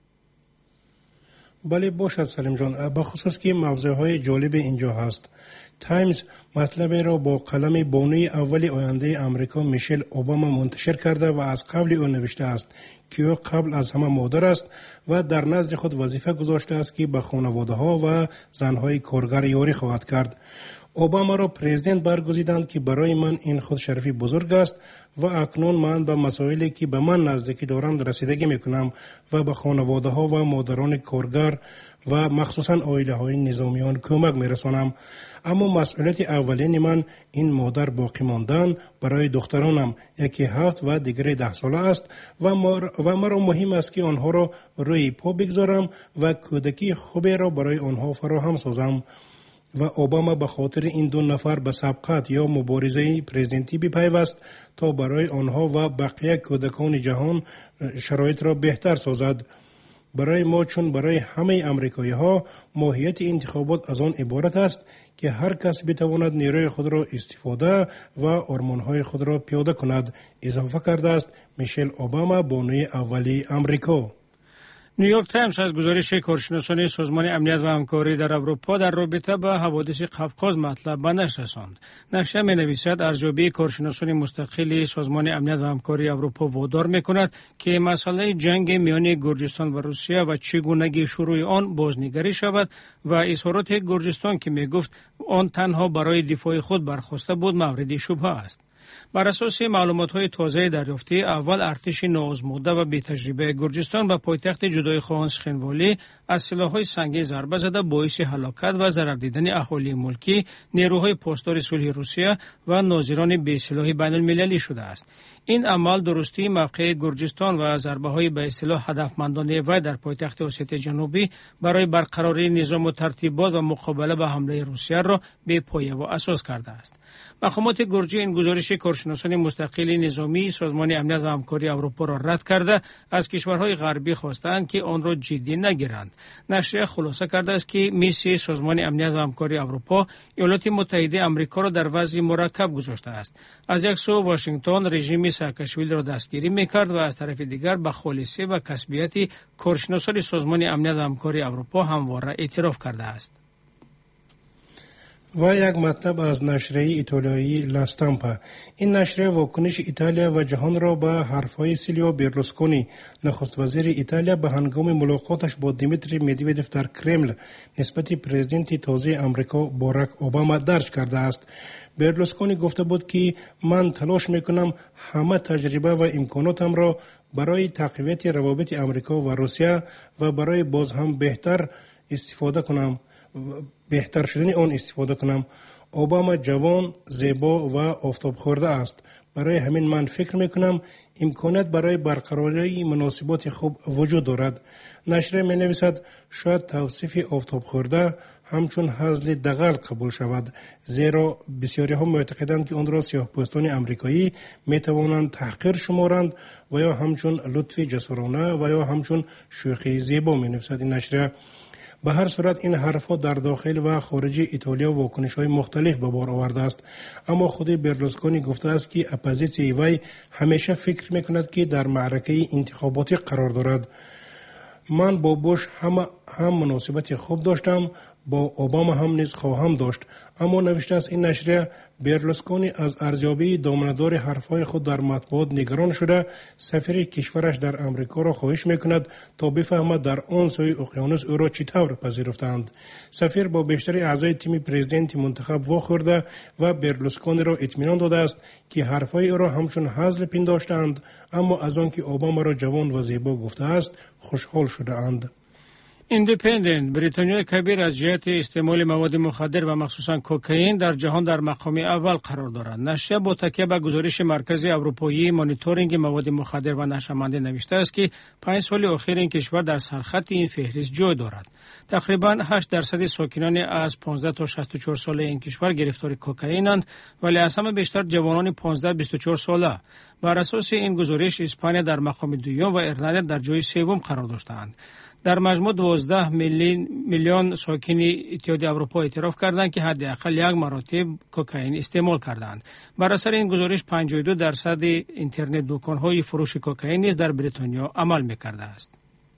بله باشد سلیم جان، بخصوص که موضوعهای جالب اینجا هست. تایمز مطلب را با قلم بانوی اول آینده امریکا میشل اوباما منتشر کرده و از قبل او نوشته است که او قبل از همه مادر است و در نزد خود وظیفه گذاشته است که به خانواده ها و زنهای کارگر یاری خواهد کرد. اوباما را پرزیدنت برگزیدند که برای من این خود شرفی بزرگ است و اکنون من به مسائلی که به من نزدیکی دارند رسیدگی میکنم و به خانواده ها و مادران کارگر و مخصوصا عائله های نظامیان کمک میرسانم. اما مسئولیت اولین من این مادر باقی ماندن برای دخترانم یکی هفت و دیگری ده ساله است و مرا مهم است که آنها را روی پا بگذارم و کودکی خوبی را برای آنها فراهم سازم. و اوباما به خاطر این دو نفر به سبقت یا مبارزه پرزیدنتی بپیوست تا برای آنها و بقیه کودکان جهان شرایط را بهتر سازد. برای ما چون برای همه امریکایی ها ماهیت انتخابات از آن عبارت است که هر کس بتواند نیروی خود را استفاده و آرمانهای خود را پیاده کند، اضافه کرده است میشل اوباما بانوی اولی امریکا. نیویورک تایمز از گزارش کارشناسان سازمان امنیت و همکاری در اروپا در رابطه با حوادث قفقاز مطلب به نشر رساند. نشریه می‌نویسد ارزیابی کارشناسان مستقل سازمان امنیت و همکاری اروپا وادار می‌کند که مسئله جنگ میان گرجستان و روسیه و چگونگی شروع آن بازنگری شود و اظهارات گرجستان که می‌گفت آن تنها برای دفاع خود برخواسته بود مورد شبهه است. بر اساس معلومات‌های تازه دریافتی، اول ارتش نوآزموده و بی‌تجربه گرجستان به پایتخت جدای خواهان سخنوالی از سلاح‌های سنگین ضربه زده باعث هلاکت و ضرر دیدن اهالی ملکی، نیروهای پاسدار صلح روسیه و ناظران بی‌سلاح بین‌المللی شده است. این عمل درستی موقع گرجستان و ضربه‌های به اصطلاح هدفمندانه وی در پایتخت اسیای جنوبی برای برقراری نظام و ترتیبات و مقابله با حمله روسیه را به پایه و اساس کرده است. مقامات گرجی این گزارش کارشناسان مستقل نظامی سازمان امنیت و همکاری اروپا را رد کرده از کشورهای غربی خواستند که آن را جدی نگیرند. نشریه خلاصه کرده است که میسی سازمان امنیت و همکاری اروپا ایالات متحده آمریکا را در وضع مرکب گذاشته است. از یک سو واشنگتن رژیم ساکاشویلی را دستگیری میکرد و از طرف دیگر به خالصی و کسبیت کارشناسان سازمان امنیت و همکاری اروپا همواره اعتراف کرده است. و یک مطلب از نشریه ایتالیایی لاستامپا. این نشریه واکنش ایتالیا و جهان را به حرفهای سیلیو بیرلوسکونی نخست وزیر ایتالیا به هنگام ملاقاتش با دیمیتری مدودوف در کرمل نسبت پرزیدنت تازه آمریکا باراک اوباما درج کرده است. بیرلوسکونی گفته بود که من تلاش میکنم همه تجربه و امکاناتم را برای تقویت روابط آمریکا و روسیه و برای باز هم بهتر استفاده کنم بهتر شدن آن استفاده کنم. اوباما جوان، زیبا و آفتاب خورده است. برای همین من فکر میکنم امکانات برای برقراری مناسبات خوب وجود دارد. نشریه می نویسد شاید توصیف آفتاب خورده همچون هزل دغل قبول شود، زیرا بسیاری ها معتقدند که آن را سیاه‌پوستان آمریکایی می توانند تحقیر شمارند و یا همچون لطف جسورانه و یا همچون شوخی زیبا. می نویسد این نشریه. به هر صورت این حرفها در داخل و خارج ایتالیا واکنش‌های مختلف به بار آورده است، اما خود برلوسکونی گفته است که اپوزیسیون وی همیشه فکر می‌کند که در معرکه انتخاباتی قرار دارد. من با بوش هم هم مناسبت خوب داشتم، با اوباما هم نیز خواهم داشت. اما نوشته است این نشریه برلوسکونی از ارزیابی دامنه‌دار حرفهای خود در مطبوعات نگران شده، سفیر کشورش در آمریکا را خواهش میکند تا بفهمد در آن سوی اقیانوس او را چطور پذیرفتند. سفیر با بیشتر اعضای تیم پرزیدنت منتخب واخورده و برلوسکونی را اطمینان داده است که حرفهای او را همچون هزل پنداشتند، اما از آنکه اوباما را جوان و زیبا گفته است خوشحال شده اند. ایندیپندنت بریتانیای کبیر از جهت استعمال مواد مخدر و مخصوصا کوکائین در جهان در مقام اول قرار دارد. نشریه با تکیه به گزارش مرکز اروپایی مانیتورینگ مواد مخدر و نشه‌منده نوشته است که پنج سال اخیر این کشور در سرخط این فهرست جای دارد. تقریبا هشت درصد ساکنان از پانزده تا شصت و چهار ساله این کشور گرفتار کوکائینند، ولی از همه بیشتر جوانان پانزده تا بیست و چهار ساله. بر اساس این گزارش اسپانیا در مقام دوم و ایرلند در جای سوم قرار داشتند. در مجموع دوازده میلیون میلیون ساکن اتحادیه اروپا اعتراف کردند که حداقل یک مرتبه کوکائین استعمال کردند. بر اثر این گزارش پنجاه و دو درصد اینترنت دکان‌های فروش کوکائین نیز در بریتانیا عمل می‌کرده است.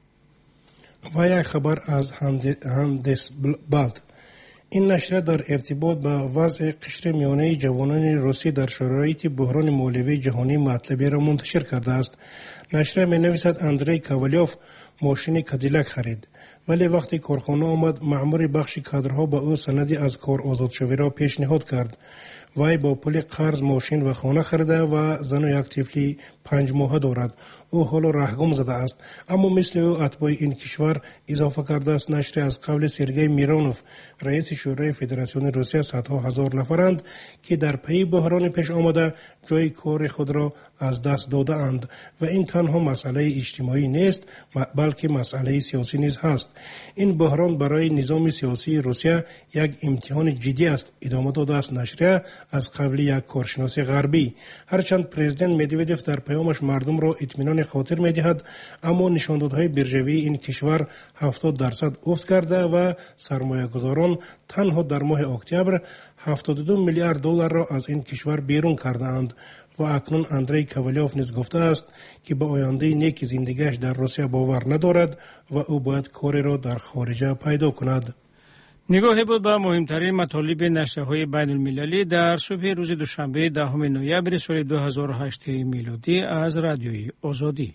و یک خبر از هندسبلاد. این نشریه در ارتباط با وضع قشر میانه جوانان روسی در شرایط بحران مولوی جهانی مطلبی را منتشر کرده است. نشریه می نویسد اندری کاوالیوف ماشین کادیلاک خرید، ولی وقتی کارخانه آمد مأمور بخش کادرها به او سندی از کار آزاد شوی را پیشنهاد کرد. وی با پول قرض ماشین و خانه خریده و زن و یک طفلی پنج ماهه دارد. او حالا رهگم زده است، اما مثل او اتباع این کشور اضافه کرده است. نشریه از قول سرگئی میرونوف رئیس شورای فدراسیون روسیه صدها هزار نفرند که در پی بحران پیش آمده جای کار خود را از دست داده اند و این تنها مسئله اجتماعی نیست بلکه مسئله سیاسی نیز هست. این بحران برای نظام سیاسی روسیه یک امتحان جدی است، ادامه داده است نشریه از قول یک کارشناس غربی. هرچند پرزیدنت مدودوف در پیامش مردم را اطمینان خاطر می‌دهد، اما نشاندادهای بیرژوی این کشور هفتاد درصد افت کرده و سرمایه‌گذاران تنها در ماه اکتبر هفتاد و دو میلیارد دلار را از این کشور بیرون کردند. و اکنون اندری کاوالیوف نیز گفته است که به آینده نیک زندگیش در روسیه باور ندارد و او باید کاری را در خارج پیدا کند. نگاهی بود به مهمترین مطالب نشریه‌های بین المللی در صبح روز دوشنبه دهم نوامبر سال دو هزار و هشت میلادی از رادیوی آزادی.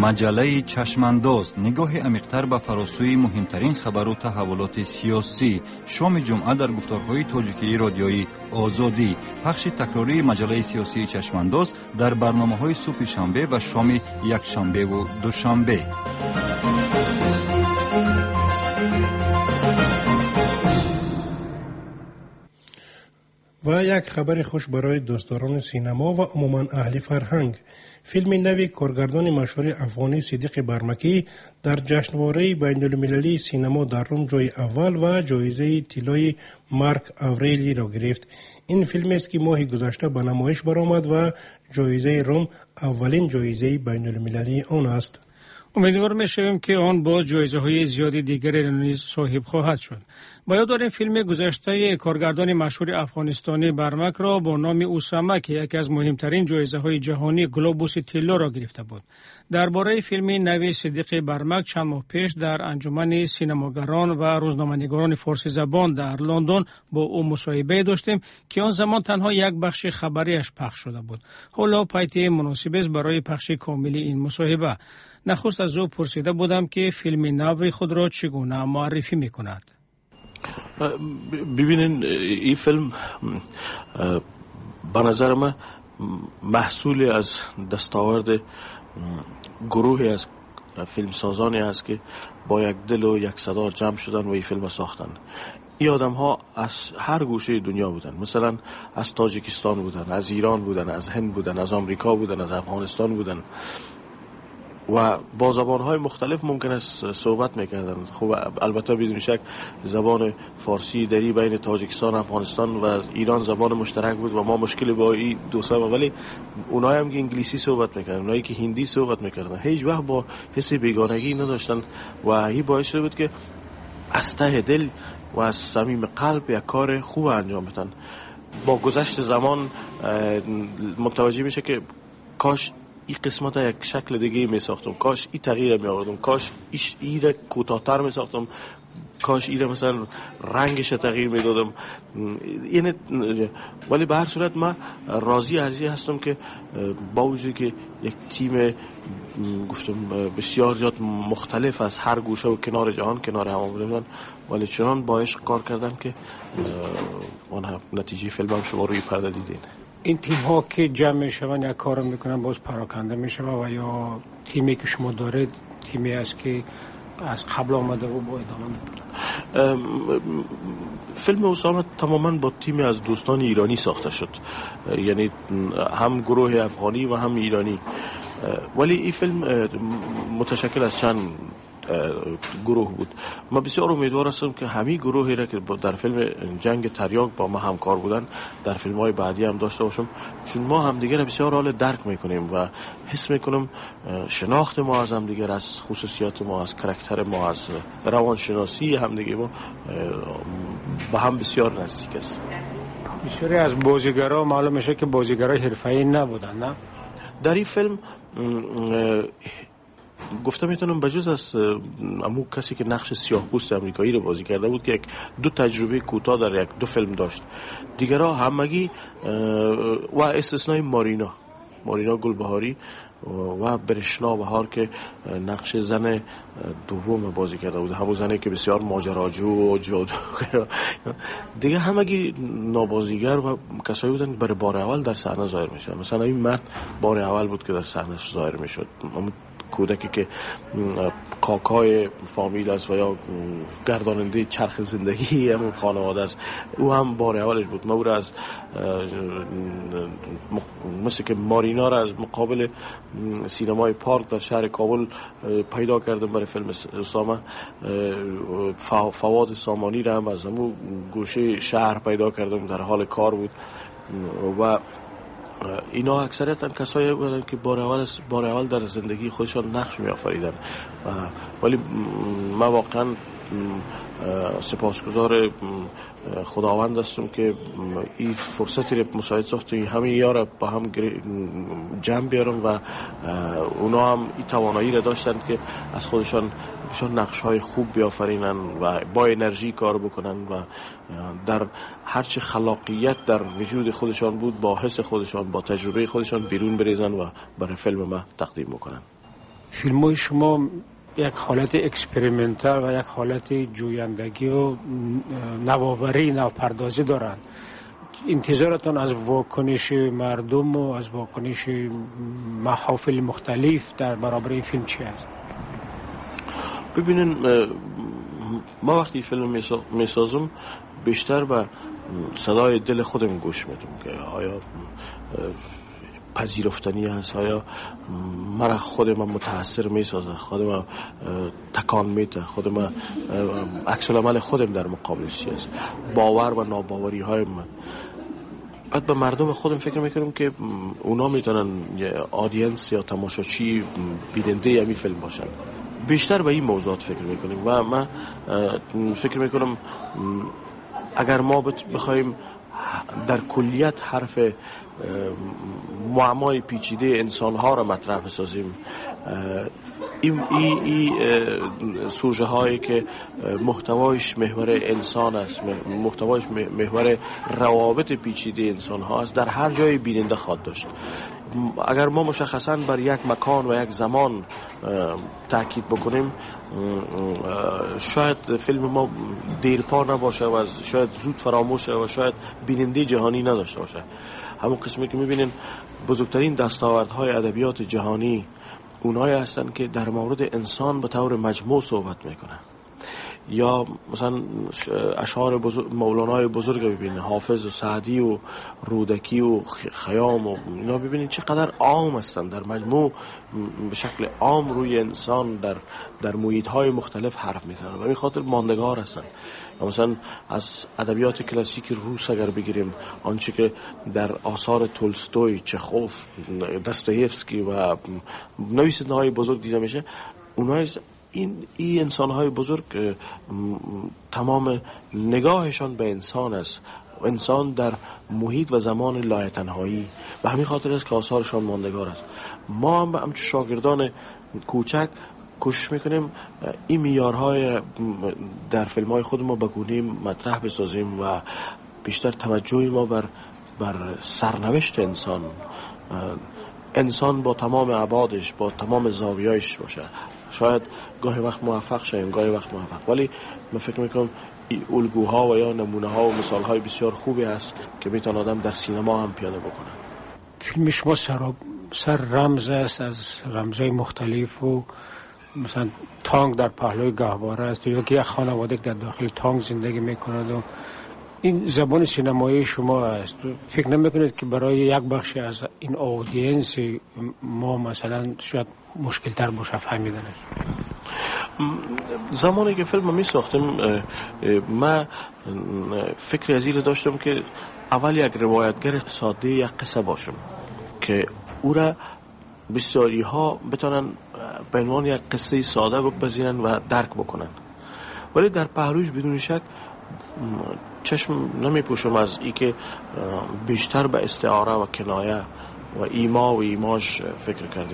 مجله چشمانداز نگاه عمیق‌تر به فراسوی مهمترین خبر و تحولات سیاسی. شام جمعه در گفتارهای تاجیکی رادیویی آزادی. پخش تکراری مجله سیاسی چشمانداز در برنامه‌های صبح شنبه و شام یک شنبه و دوشنبه. و یک خبر خوش برای دوستداران سینما و عموما اهل فرهنگ. فیلم نوی کارگردان مشهور افغانی صدیق برمکی در جشنواره بین المللی سینما در روم جای اول و جایزه طلای مارک آورلی را گرفت. این فیلم است که ماه گذشته به نمایش برآمد و جایزه روم اولین جایزه بین المللی آن است. امیدوار میشویم که آن باز جایزه های زیادی دیگری نیز صاحب خواهد شد. باید داریم فیلم گذشته کارگردان مشهور افغانستانی برمک را با نام اوسامه که یکی از مهمترین جایزه های جهانی گلوبوس طلا را گرفته بود. درباره فیلم نوی صدیق برمک چند ماه پیش در انجمن سینماگران و روزنامه‌نگاران فارسی زبان در لندن با او مصاحبه داشتیم که آن زمان تنها یک بخش خبریش پخش شده بود. حالا پایته مناسب است برای پخش کامل این مصاحبه. نخست از او پرسیده بودم که فیلم نوی خود را چگونه معرفی میکند. ببینین این فیلم به نظر من محصولی از دستاورد گروهی از فیلمسازانی است که با یک دل و یک صدا جمع شدن و این فیلم ساختن. این آدم ها از هر گوشه دنیا بودن، مثلا از تاجیکستان بودن، از ایران بودن، از هند بودن، از آمریکا بودن، از افغانستان بودن و با زبان‌های مختلف ممکن است صحبت می‌کردن. خب البته بدون شک زبان فارسی دری بین تاجیکستان، افغانستان و ایران زبان مشترک بود و ما مشکلی با این دو سه، ولی اونایی هم که انگلیسی صحبت می‌کردن، اونایی که هندی صحبت می‌کردن، هیچ وقت با حس بیگانگی نداشتن و این باعث شده بود که از ته دل و از صمیم قلب یک کار خوب انجام بدن. با گذشت زمان متوجه میشه که کاش این قسمت یک شکل دیگه می ساختم، کاش این تغییر می آوردم، کاش ایش ایره کوتاه‌تر می ساختم، کاش ایره مثلا رنگش تغییر می دادم. یعنی ولی به هر صورت من راضی ازی هستم که با وجودی که یک تیم گفتم بسیار زیاد مختلف از هر گوشه و کنار جهان کنار هم بودن، ولی چنان با عشق کار کردن که آن نتیجه فیلم هم شما روی پرده دیدین. این تیم ها که جمع می شوند یک کار میکنن باز پراکنده می شود و یا تیمی که شما دارید تیمی است که از قبل آمده و با ادامه میکنه؟ فیلم اوسامه تماما با تیمی از دوستان ایرانی ساخته شد، یعنی هم گروه افغانی و هم ایرانی، ولی این فیلم متشکل از چند گروه بود. من بسیار امیدوار هستم که همین گروهی را که در فیلم جنگ تریاک با ما همکار بودن در فیلم های بعدی هم داشته باشم، چون ما هم دیگر بسیار حال درک میکنیم و حس میکنم شناخت ما از هم دیگر، از خصوصیات ما، از کاراکتر ما، از روانشناسی هم دیگر ما با هم بسیار نزدیک است. بسیاری از بازیگرا معلوم میشه که بازیگرای حرفه‌ای نبودن، نه؟ در این فیلم گفته میتونم بجز از امو کسی که نقش سیاه پوست امریکایی رو بازی کرده بود که یک دو تجربه کوتاه در یک دو فیلم داشت، دیگرها همگی و استثنای مارینا مارینا گلبهاری و برشنا بهار که نقش زن دوم بازی کرده بود، همون زنی که بسیار ماجراجو و جادوگر، دیگه همگی نابازیگر و کسایی بودن برای بار اول در صحنه ظاهر میشن. مثلا این مرد بار اول بود که در صحنه ظاهر میشد، کودکی که کاکای فامیل است و یا گرداننده چرخ زندگی همون خانواده است، او هم بار اولش بود. ما او را از مثل که مارینا را از مقابل سینمای پارک در شهر کابل پیدا کردم برای فیلم اوسامه. فواد سامانی را هم از همون گوشه شهر پیدا کردم، در حال کار بود و اینا اکثریتا کسایی بودن که بار اول بار اول در زندگی خودشان نقش می آفریدن، ولی من واقعا سپاسگزار خداوند هستم که این فرصتی رو مساعد ساخت همه یارا با هم جمع بیارم و اونا هم این توانایی رو داشتن که از خودشان بسیار نقش‌های خوب بیافرینن و با انرژی کار بکنن و در هرچه خلاقیت در وجود خودشان بود با حس خودشان با تجربه خودشان بیرون بریزن و برای فیلم ما تقدیم بکنن. فیلم های شما یک حالت اکسپریمنتال و یک حالت جویندگی و نوآوری نوپردازی دارند. انتظارتون از واکنش مردم و از واکنش محافل مختلف در برابر این فیلم چی است؟ ببینین ما وقتی فیلم میسازم بیشتر به صدای دل خودم گوش میدم که آیا پذیرفتنی است، آیا مرا خودم متاثر میسازه، خودم تکان میده، خودم عکس العمل خودم در مقابلش چی است، باور و ناباوری های من. بعد به مردم خودم فکر میکنم که اونا میتونن آدینس یا تماشاچی بیننده همین فیلم باشن. بیشتر به این موضوعات فکر میکنیم و من فکر میکنم اگر ما بخوایم در کلیت حرف معمای پیچیده انسانها را مطرح بسازیم، این ای, ای سوژه هایی که محتوایش محور انسان است، محتوایش محور روابط پیچیده انسان ها است، در هر جای بیننده خواهد داشت. اگر ما مشخصاً بر یک مکان و یک زمان تاکید بکنیم، شاید فیلم ما دیرپا نباشه و شاید زود فراموش شه و شاید بیننده جهانی نداشته باشه. همون قسمی که میبینین بزرگترین دستاوردهای ادبیات جهانی اونایی هستن که در مورد انسان به طور مجموع صحبت میکنن. یا مثلا اشعار بزرگ مولانای بزرگ ببینید، حافظ و سعدی و رودکی و خیام و اینا، ببینید چقدر عام هستن، در مجموع به شکل عام روی انسان در در محیط‌های مختلف حرف میزنن و به خاطر ماندگار هستن. مثلا از ادبیات کلاسیک روس اگر بگیریم، آنچه که در آثار تولستوی، چخوف، داستایفسکی و نویسنده‌های بزرگ دیده میشه، اونها این این انسان‌های بزرگ تمام نگاهشان به انسان است، انسان در محیط و زمان لایتنهایی، و همین خاطر است که آثارشان ماندگار است. ما هم همچون شاگردان کوچک کوشش میکنیم این معیارهای در فیلم‌های خودمون به گونه‌ای مطرح بسازیم و بیشتر توجه ما بر بر سرنوشت انسان انسان با تمام ابعادش، با تمام زاویه‌اش باشه. شاید گاهی وقت موفق شیم، گاهی وقت موفق، ولی من فکر میکنم الگوها و یا نمونه ها و مثال های بسیار خوبی هست که میتونه آدم در سینما هم پیاده بکنه. فیلم شما سر, سر رمز است از رمزهای مختلف و مثلا تانک در پهلوی گهواره است یا که یک خانواده در داخل تانک زندگی میکند و این زبان سینمایی شما است. فکر نمیکنید که برای یک بخشی از این اودینس ما مثلا شاید مشکل تر باشه فهمیدنش؟ زمانی که فیلم می ساختم من فکر از این داشتم که اول یک روایتگر ساده یک قصه باشم که او را بسیاری ها بتونن به عنوان یک قصه ساده بپذیرن و درک بکنن، ولی در پهلوش بدون شک چشم نمی پوشم از ای که بیشتر به استعاره و کنایه و ایما و ایماش فکر کردیم.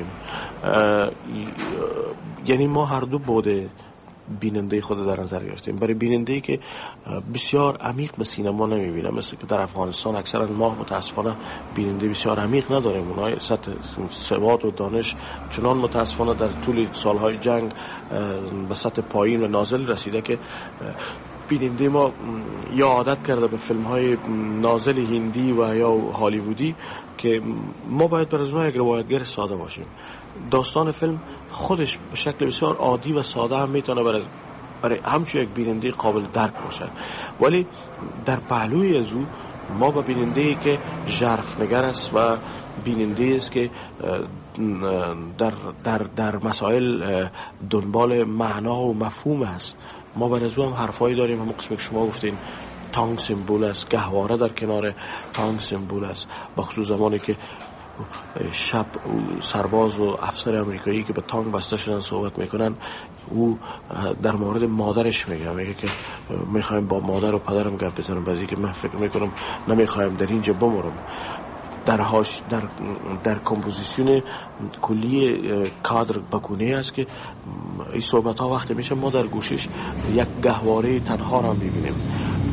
یعنی ما هر دو بوده بیننده خود در نظر گرفتیم. برای بیننده‌ای که بسیار عمیق به سینما نمیبینه، مثل که در افغانستان اکثرا ما متاسفانه بیننده بسیار عمیق نداریم، اونها سطح سواد و دانش چنان متاسفانه در طول سالهای جنگ به سطح پایین و نازل رسیده که بیننده ما یا عادت کرده به فیلم های نازل هندی و یا هالیوودی که ما باید بر از اونها یک روایتگر ساده باشیم. داستان فیلم خودش به شکل بسیار عادی و ساده هم میتونه برای برای همچون یک بیننده قابل درک باشه، ولی در پهلوی از او ما با بیننده‌ای که ژرف نگر است و بیننده است که در در در مسائل دنبال معنا و مفهوم است، ما بر از او هم حرفایی داریم. همون قسمی که شما گفتین تانک سمبول است، گهواره در کنار تانک سمبول است، بخصوص زمانی که شب سرباز و افسر امریکایی که به تانک بسته شدن صحبت میکنن، او در مورد مادرش میگه میگه که میخوایم با مادر و پدرم گپ بزنم، بعضی که من فکر میکنم نمیخوایم در اینجا بمرم. در هاش در در کمپوزیسیون کلی کادر بگونه است که این صحبت ها وقتی میشه ما در گوشش یک گهواره تنها را میبینیم.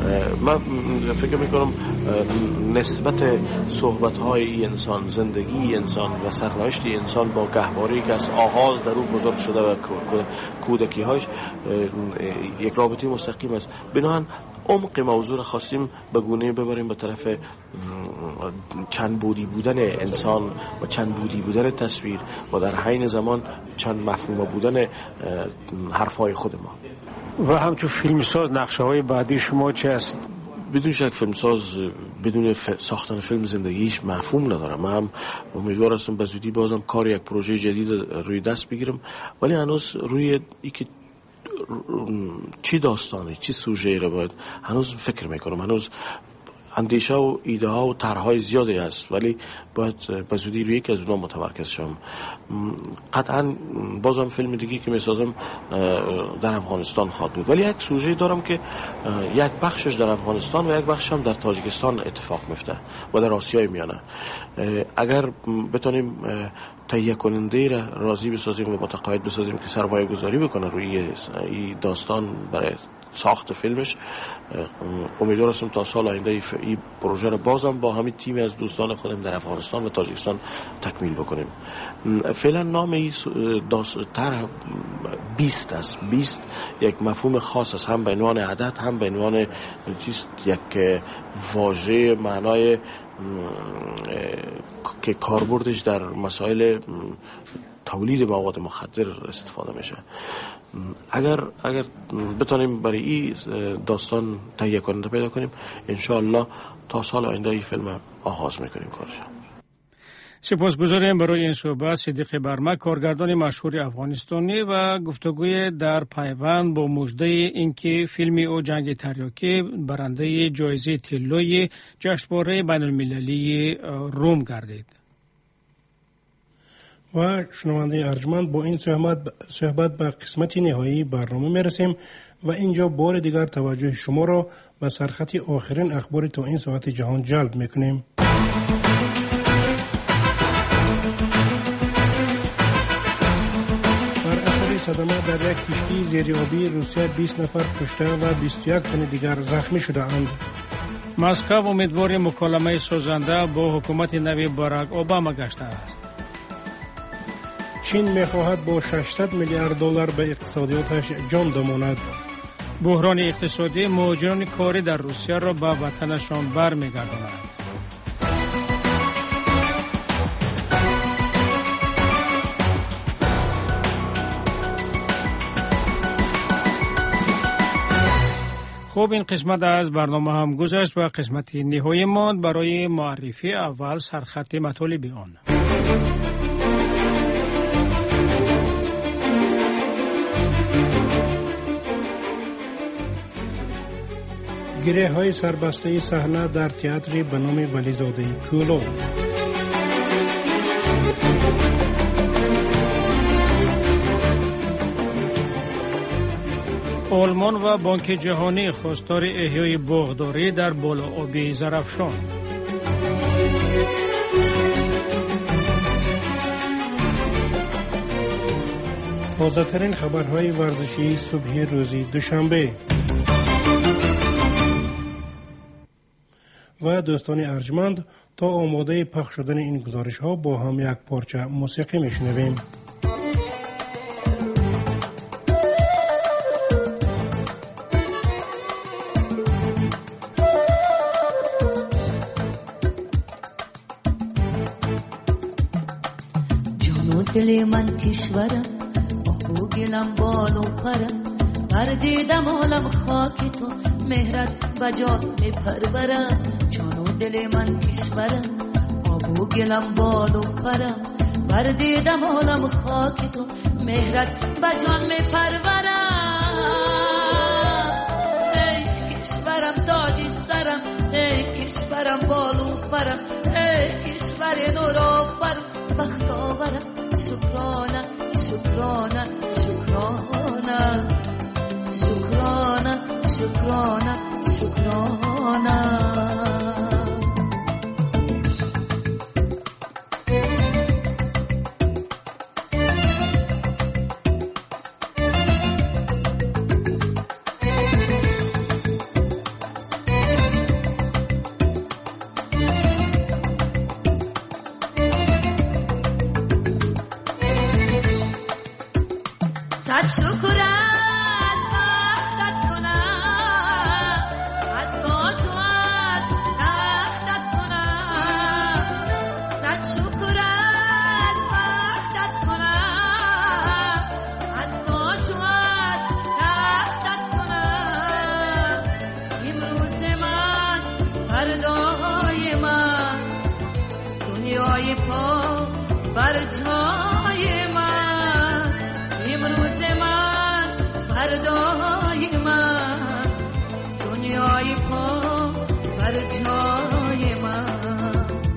من فکر میکنم نسبت صحبت های این انسان، زندگی انسان و سرنوشت انسان با گهواری که از آغاز در او بزرگ شده و کودکی هاش یک رابطه مستقیم است. بنابراین عمق موضوع را خواستیم به گونه ببریم به طرف چند بودی بودن انسان و چند بودی بودن تصویر و در حین زمان چند مفهوم بودن حرفهای خود ما. و همچون فیلمساز نقشه های بعدی شما چه است؟ بدون شک فیلمساز بدون ف... ساختن فیلم زندگیش مفهوم نداره. من هم امیدوار هستم به زودی بازم کار یک پروژه جدید روی دست بگیرم، ولی هنوز روی ای که چی داستانه، چی سوژه را باید هنوز فکر میکنم. هنوز اندیشه و ایده ها و طرح‌های زیادی هست، ولی باید به زودی روی یکی از اونها متمرکز شم. قطعا بازم فیلم دیگه که میسازم در افغانستان خواهد بود، ولی یک سوژه دارم که یک بخشش در افغانستان و یک بخشش هم در تاجیکستان اتفاق میفته و در آسیای میانه. اگر بتونیم تهیه کننده را راضی بسازیم و متقاعد بسازیم که سرمایه گذاری بکنه روی این داستان برای ساخت فیلمش، امیدوار هستم تا سال آینده این پروژه را بازم با همین تیم از دوستان خودم در افغانستان و تاجیکستان تکمیل بکنیم. فعلا نام این طرح بیست است. بیست یک مفهوم خاص است، هم به عنوان عدد هم به عنوان یک واژه معنای که کاربردش در مسائل تولید مواد مخدر استفاده میشه. اگر اگر بتونیم برای این داستان تهیه کننده پیدا کنیم، انشاءالله تا سال آینده این فیلم آغاز میکنیم کارش. سپاسگزاریم برای این صحبت صدیق برمک، کارگردان مشهور افغانستانی، و گفتگوی در پیوند با مژده اینکه فیلم او جنگ تریاکی برنده جایزه تلوی جشنواره بین المللی روم گردید. و شنونده ارجمند، با این صحبت صحبت به قسمت نهایی برنامه میرسیم و اینجا بار دیگر توجه شما را به سرخط آخرین اخبار تا این ساعت جهان جلب میکنیم. بر اثر صدمه در یک کشتی زیرآبی روسیه بیست نفر کشته و بیست و یک تن دیگر زخمی شده اند. مسکو امیدوار مکالمه سازنده با حکومت نوی باراک اوباما گشته است. چین می‌خواهد با ششصد میلیارد دلار به اقتصادیاتش جان بماند. بحران اقتصادی مهاجران کاری در روسیه را به وطنشان برمیگرداند. خوب، این قسمت از برنامه هم گذشت و قسمت نهایی ماند. برای معرفی اول سرخط مطالب آن. گره های سربسته صحنه در تئاتر به نام ولیزاده کولو. آلمان و بانک جهانی خواستار احیای باغداری در بالا آبی زرافشان. تازه ترین خبرهای ورزشی صبح روز دوشنبه. و دوستان ارجمند، تا آماده پخش شدن این گزارش ها با هم یک پارچه موسیقی میشنویم. جان و دل من کشورم، آهو گلم بال و پرم، بردیدم عالم خاک تو، مهرت بجات می پرورم. جان و دل من کشورم، آب و گلم بال و پرم، بردیدم عالم خاک تو، مهرت بجان می پرورم. ای کشورم تاج سرم، ای کشورم بال و پرم، ای کشور نور آفر بخت آورم. شکرانه شکرانه شکرانه شکرانه شکرانه شکرانه. صد شکر از بختت کنم، از تاج و از تختت کنم. صد شکر از بختت کنم، از تاج و از تختت کنم. امروز من فردای من، دنیای پا بر جای من. امروز من فردای من، دنیای پا بر جای من.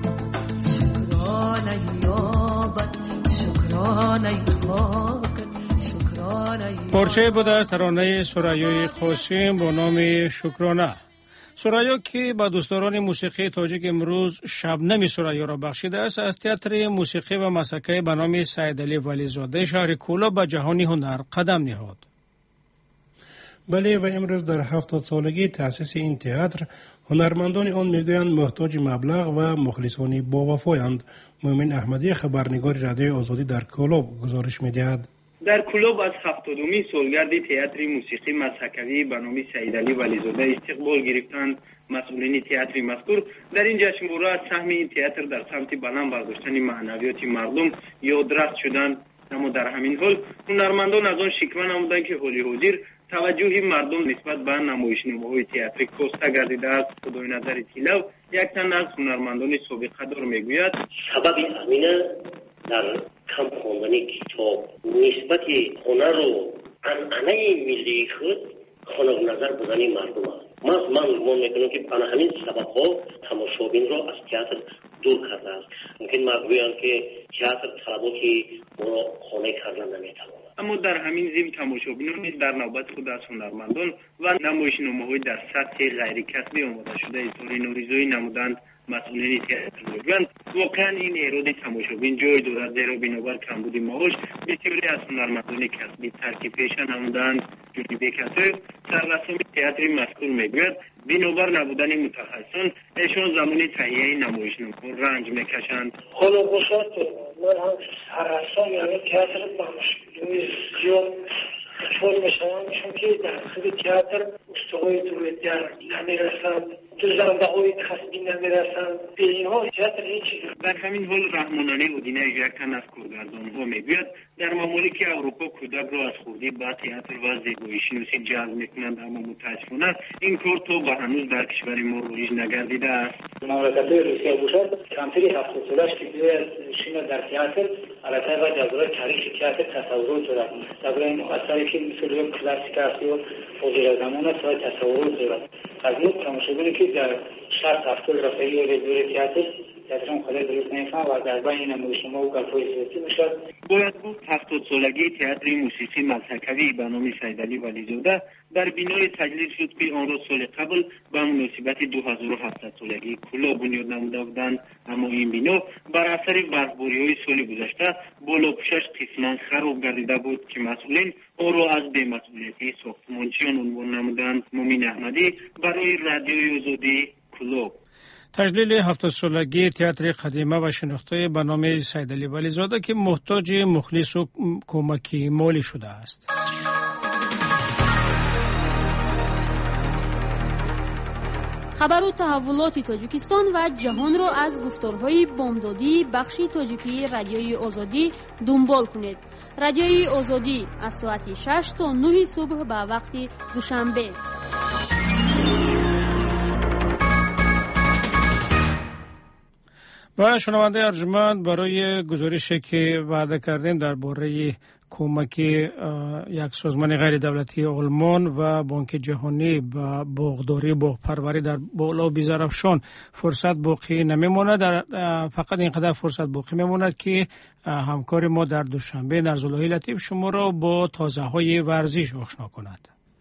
شکرانه یابد، شکرانه خاکت، شکرانه. پارچه بود از ترانه ثریای قاسم با نام شکرانه. ثریا که با دوستداران موسیقی تاجیک امروز شبنم ثریا را بخشیده است، از تئاتر موسیقی و مسرحی به نام سیدعلی ولیزاده شهر کولاب به جهانی هنر قدم نهاد. بله، و امروز در هفتاد سالگی تأسیس این تئاتر هنرمندان آن میگویند محتاج مبلغ و مخلصانی با وفایند. مومن احمدی خبرنگار رادیوی آزادی در کولاب گزارش میدهد. در کولاب از هفتادمین سالگرد تئاتر موسیقی مسحکوی به نام سیدعلی ولیزاده استقبال گرفتند. مسئولین تئاتر مذکور در این جشنواره از سهم این تئاتر در سمت بلند برداشتن معنویات مردم یادرست شدند. اما در همین حال هنرمندان از آن شکوه نمودند که حال حاضر توجه مردم نسبت به نمایشنامه‌های تئاتری کاسته گردیده است. خدای نظر تیلو یک تن از هنرمندان سابقه دار میگوید سبب امینه در کم خواندن کتاب نسبت هنر و عنعنه ملی خود خانق نظر بودن مردم است. من من گمان میکنم که بنا همین سببها تماشابین را از تئاتر دور کرده است. ممکن مگویند که تئاتر طلباتی ما را خانه کردن نمیتواند. اما در همین ضمن تماشابینان نیز در نوبت خود از هنرمندان و نمایشنامه‌های در سطح غیر کسبی آماده شده اظهار ناریضایی نمودند. مسئولین تئاتر میگویند واقعا این ایراد تماشابین جای دارد، زیرا بنابر کمبود معاش بسیاری از هنرمندان کسبی ترک پیشه نمودند. جوری بکتر سررسام تئاتر مذکور میگوید بنابر نبودن متخصصان ایشان زمان تهیه نمایشنامه‌ها رنج میکشند. حالا باشد من هم سررسام یعنی تئاتر دانشجوی زیاد چون میشوم، چون که در خود تئاتر استوهای دورتر نمیرسند، جزنده های خسبی نمیرسند، به اینها تئاتر هیچی. در همین حال رحمانانه اودینه یک تن از کارگردان ها میگوید در ممالک اروپا کودک را از خوردی به تئاتر و زیبایی شناسی جذب میکنند، اما متاسفانه این کار تا به هنوز در کشور ما رایج نگردیده است. مملکت روسیه باشد کمتری هفتاد سالش که شینا در تئاتر البته و جزوره تاریخ تئاتر تصورات دارد. در این اثری که مثل کلاسیک است و فوق زمان است و تصورات دارد. از این تماشاگری که در شرط هفتاد رفعی و رزوری تئاتر تئاتر خاله درست نمیفهم و در بین نمایشنامه و گپ‌های سیاسی میشد. باید گفت هفتاد سالگی تئاتر موسیقی مسحکوی به نام سیدعلی ولیزاده در بینای تجلیل شد که آن را سال قبل به مناسبت دو هزار و هفتصد سالگی کولاب بنیاد نموده بودند، اما این بنا بر اثر برفباری‌های سال گذشته بالا پوشش قسما خراب گردیده بود که مسئولین آن را از بی‌مسئولیتی ساختمانچیان عنوان نمودند. مومن احمدی برای رادیوی آزادی کولاب. تجلیل هفتاد سالگی تئاتر قدیمه و شناخته به نام سیدعلی ولیزاده که محتاج مخلص و کمکی مالی شده است. خبر و تحولات تاجیکستان و جهان را از گفتارهای بامدادی بخش تاجیکی رادیوی آزادی دنبال کنید. رادیوی آزادی از ساعت شش تا نه صبح به وقت دوشنبه. و شنونده ارجمند برای گزارشی که وعده کردیم درباره کمک یک سازمان غیر دولتی آلمان و بانک جهانی به باغداری باغپروری در بالا بیزرفشان فرصت باقی نمیماند. فقط اینقدر فرصت باقی میماند که همکار ما در دوشنبه نرزاللهی لطیف شما را با تازه های ورزش آشنا کند.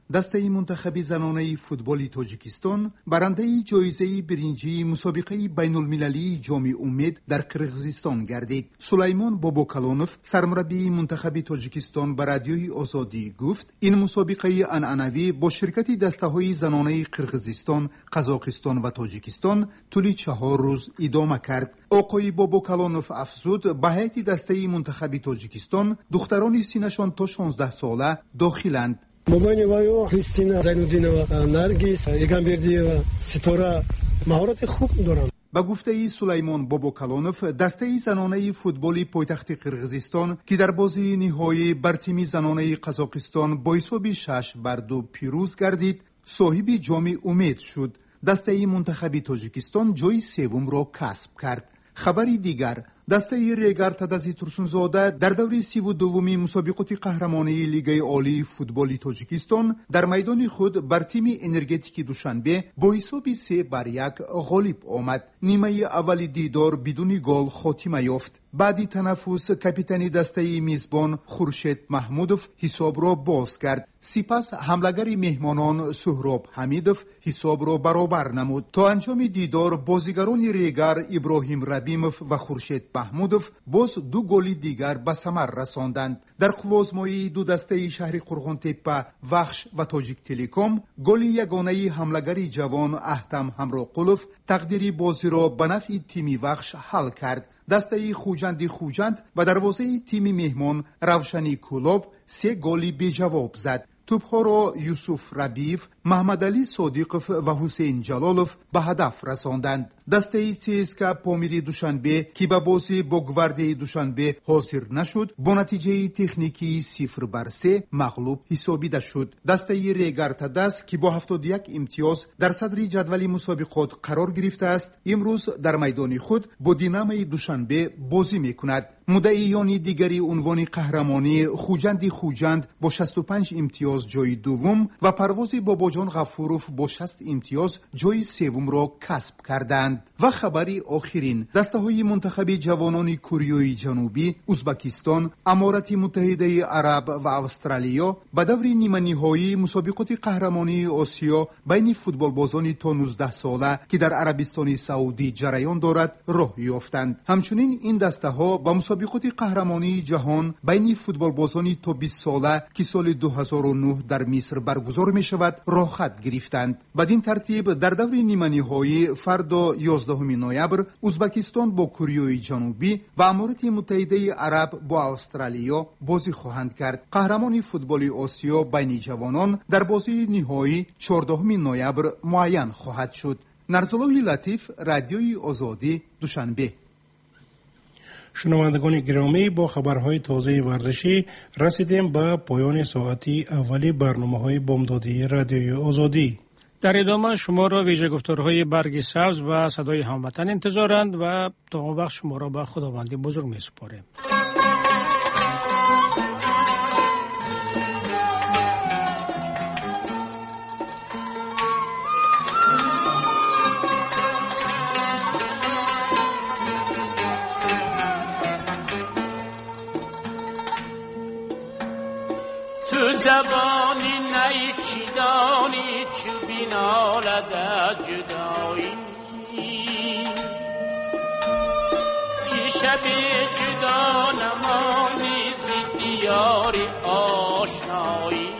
دسته منتخب زنانه فوتبال تاجیکستان برنده جایزه برنجی مسابقه بین المللی جام امید در قرقیزستان گردید. سلیمان بابوکالونوف سرمربی منتخب تاجیکستان به رادیوی آزادی گفت این مسابقه عنعنوی با شرکت دسته های زنانه قرقیزستان، قزاقستان و تاجیکستان طول چهار روز ادامه کرد. آقای بابوکالونوف افزود به هیئت دسته منتخب تاجیکستان دختران سنشان تا شانزده ساله داخلند. مبانیوایو کریستینا زینودینова، نرگیس ایگانبردیова، ستاره مهارت خوب دارند. با گفته سلیمان بابوکالونوف دسته زنانه فوتبال پایتخت قرقیزستان که در بازی نهایی بر تیم زنانه قزاقستان با حساب شش بر دو پیروز گردید صاحب جام امید شد. دسته منتخب تاجیکستان جای سوم را کسب کرد. خبری دیگر، دسته ریگر تدازی ترسونزاده در دوره سی و دومی مسابقات قهرمانی لیگ عالی فوتبال تاجیکستان در میدان خود بر تیم انرژتیک دوشنبه با حساب سه بر یک غالب آمد. نیمه اول دیدار بدون گل خاتمه یافت. بعدی تنفس کاپیتان دسته میزبان خورشید محمودوف حساب را باز کرد. سپس حملگر مهمانان سهراب حمیدوف حساب را برابر نمود. تا انجام دیدار بازیگران ریگر ابراهیم ربیموف و خورشید محمودوف باز دو گل دیگر به ثمر رساندند. در خلوزمایی دو دسته شهر قرغنتپه وخش و تاجیک تلکام گل یگانه حملگر جوان احتم همراقلوف تقدیری بازی را به نفع تیم وخش حل کرد. دسته خوجندی خوجند و دروازه تیم مهمان روشنی کلوب سه گلی به جواب زد. توپها را یوسف ربیف، محمد علی صادقوف و حسین جلالوف به هدف رساندند. دسته سیسکا پامیری دوشنبه که به بازی با گواردی دوشنبه حاضر نشد با نتیجه تکنیکی صفر بر سه مغلوب حسابیده شد. دسته ریگر تداس که با هفتاد و یک امتیاز در صدر جدول مسابقات قرار گرفته است امروز در میدان خود با دینامو دوشنبه بازی میکند. مدعیان دیگری عنوان قهرمانی خوجندی خوجند با شصت و پنج امتیاز جای دوم و پرواز باباجان غفوروف با شصت امتیاز جای سوم را کسب کردند. و خبری آخرین، دسته های منتخب جوانان کره جنوبی، ازبکستان، امارات متحده عرب و استرالیا به دور نیمه نهایی مسابقات قهرمانی آسیا بین فوتبال بازان تا نوزده ساله که در عربستان سعودی جریان دارد راه یافتند. همچنین این دسته ها به مسابقات قهرمانی جهان بین فوتبال بازان تا بیست ساله که سال دو هزار و نه در مصر برگزار می شود راه خط گرفتند. بدین ترتیب در دور نیمه نهایی فردا یازدهم نوامبر ازبکستان با کره جنوبی و امارات متحده عرب با استرالیا بازی خواهند کرد. قهرمان فوتبال آسیا بین جوانان در بازی نهایی چهاردهم نوامبر معین خواهد شد. نرزالله لطیف، رادیوی آزادی، دوشنبه. شنوندگان گرامی، با خبرهای تازه ورزشی رسیدیم به پایان ساعتی اولی برنامه‌های بامدادی رادیوی آزادی. در ادامه شما را ویژه گفتارهای برگ سبز و صدای هموطن انتظارند و تا اون وقت شما را به خداوند بزرگ می سپاریم. تو زبانی نیچیدانی چو بینالد از جدایی که شب جدا نمانی زی دیار آشنایی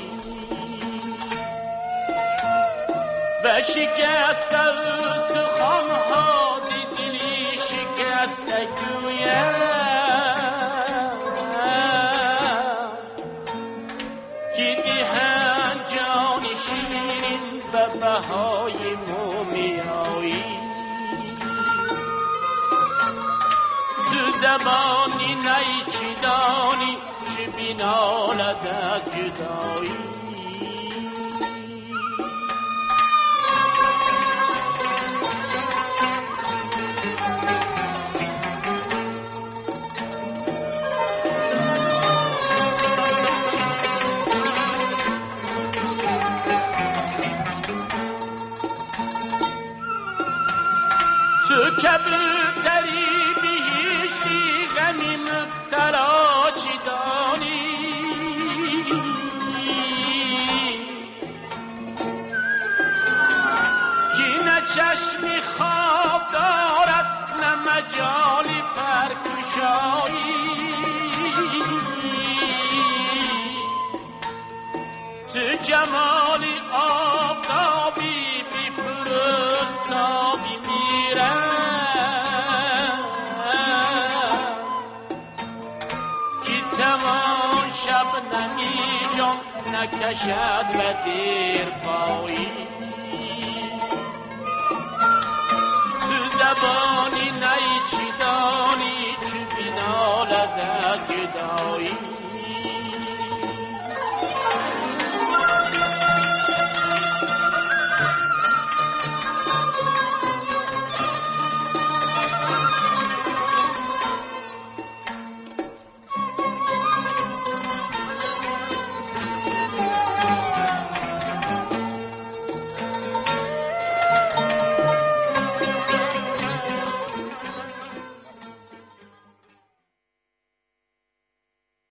و شکست از تو خانها زی دلی شکست گویم بهای مومیایی تو زبانی نیچیدانی چه بینالد از جدایی کبوتری بهشتی غمی مبتلا چی دانی تماشایی تو جمالی آفتابی بی فرستابی میره که تمام شب نمی جان نکشد و دیر پایی تو زبانی نی چی دانی چی بینالد جدایی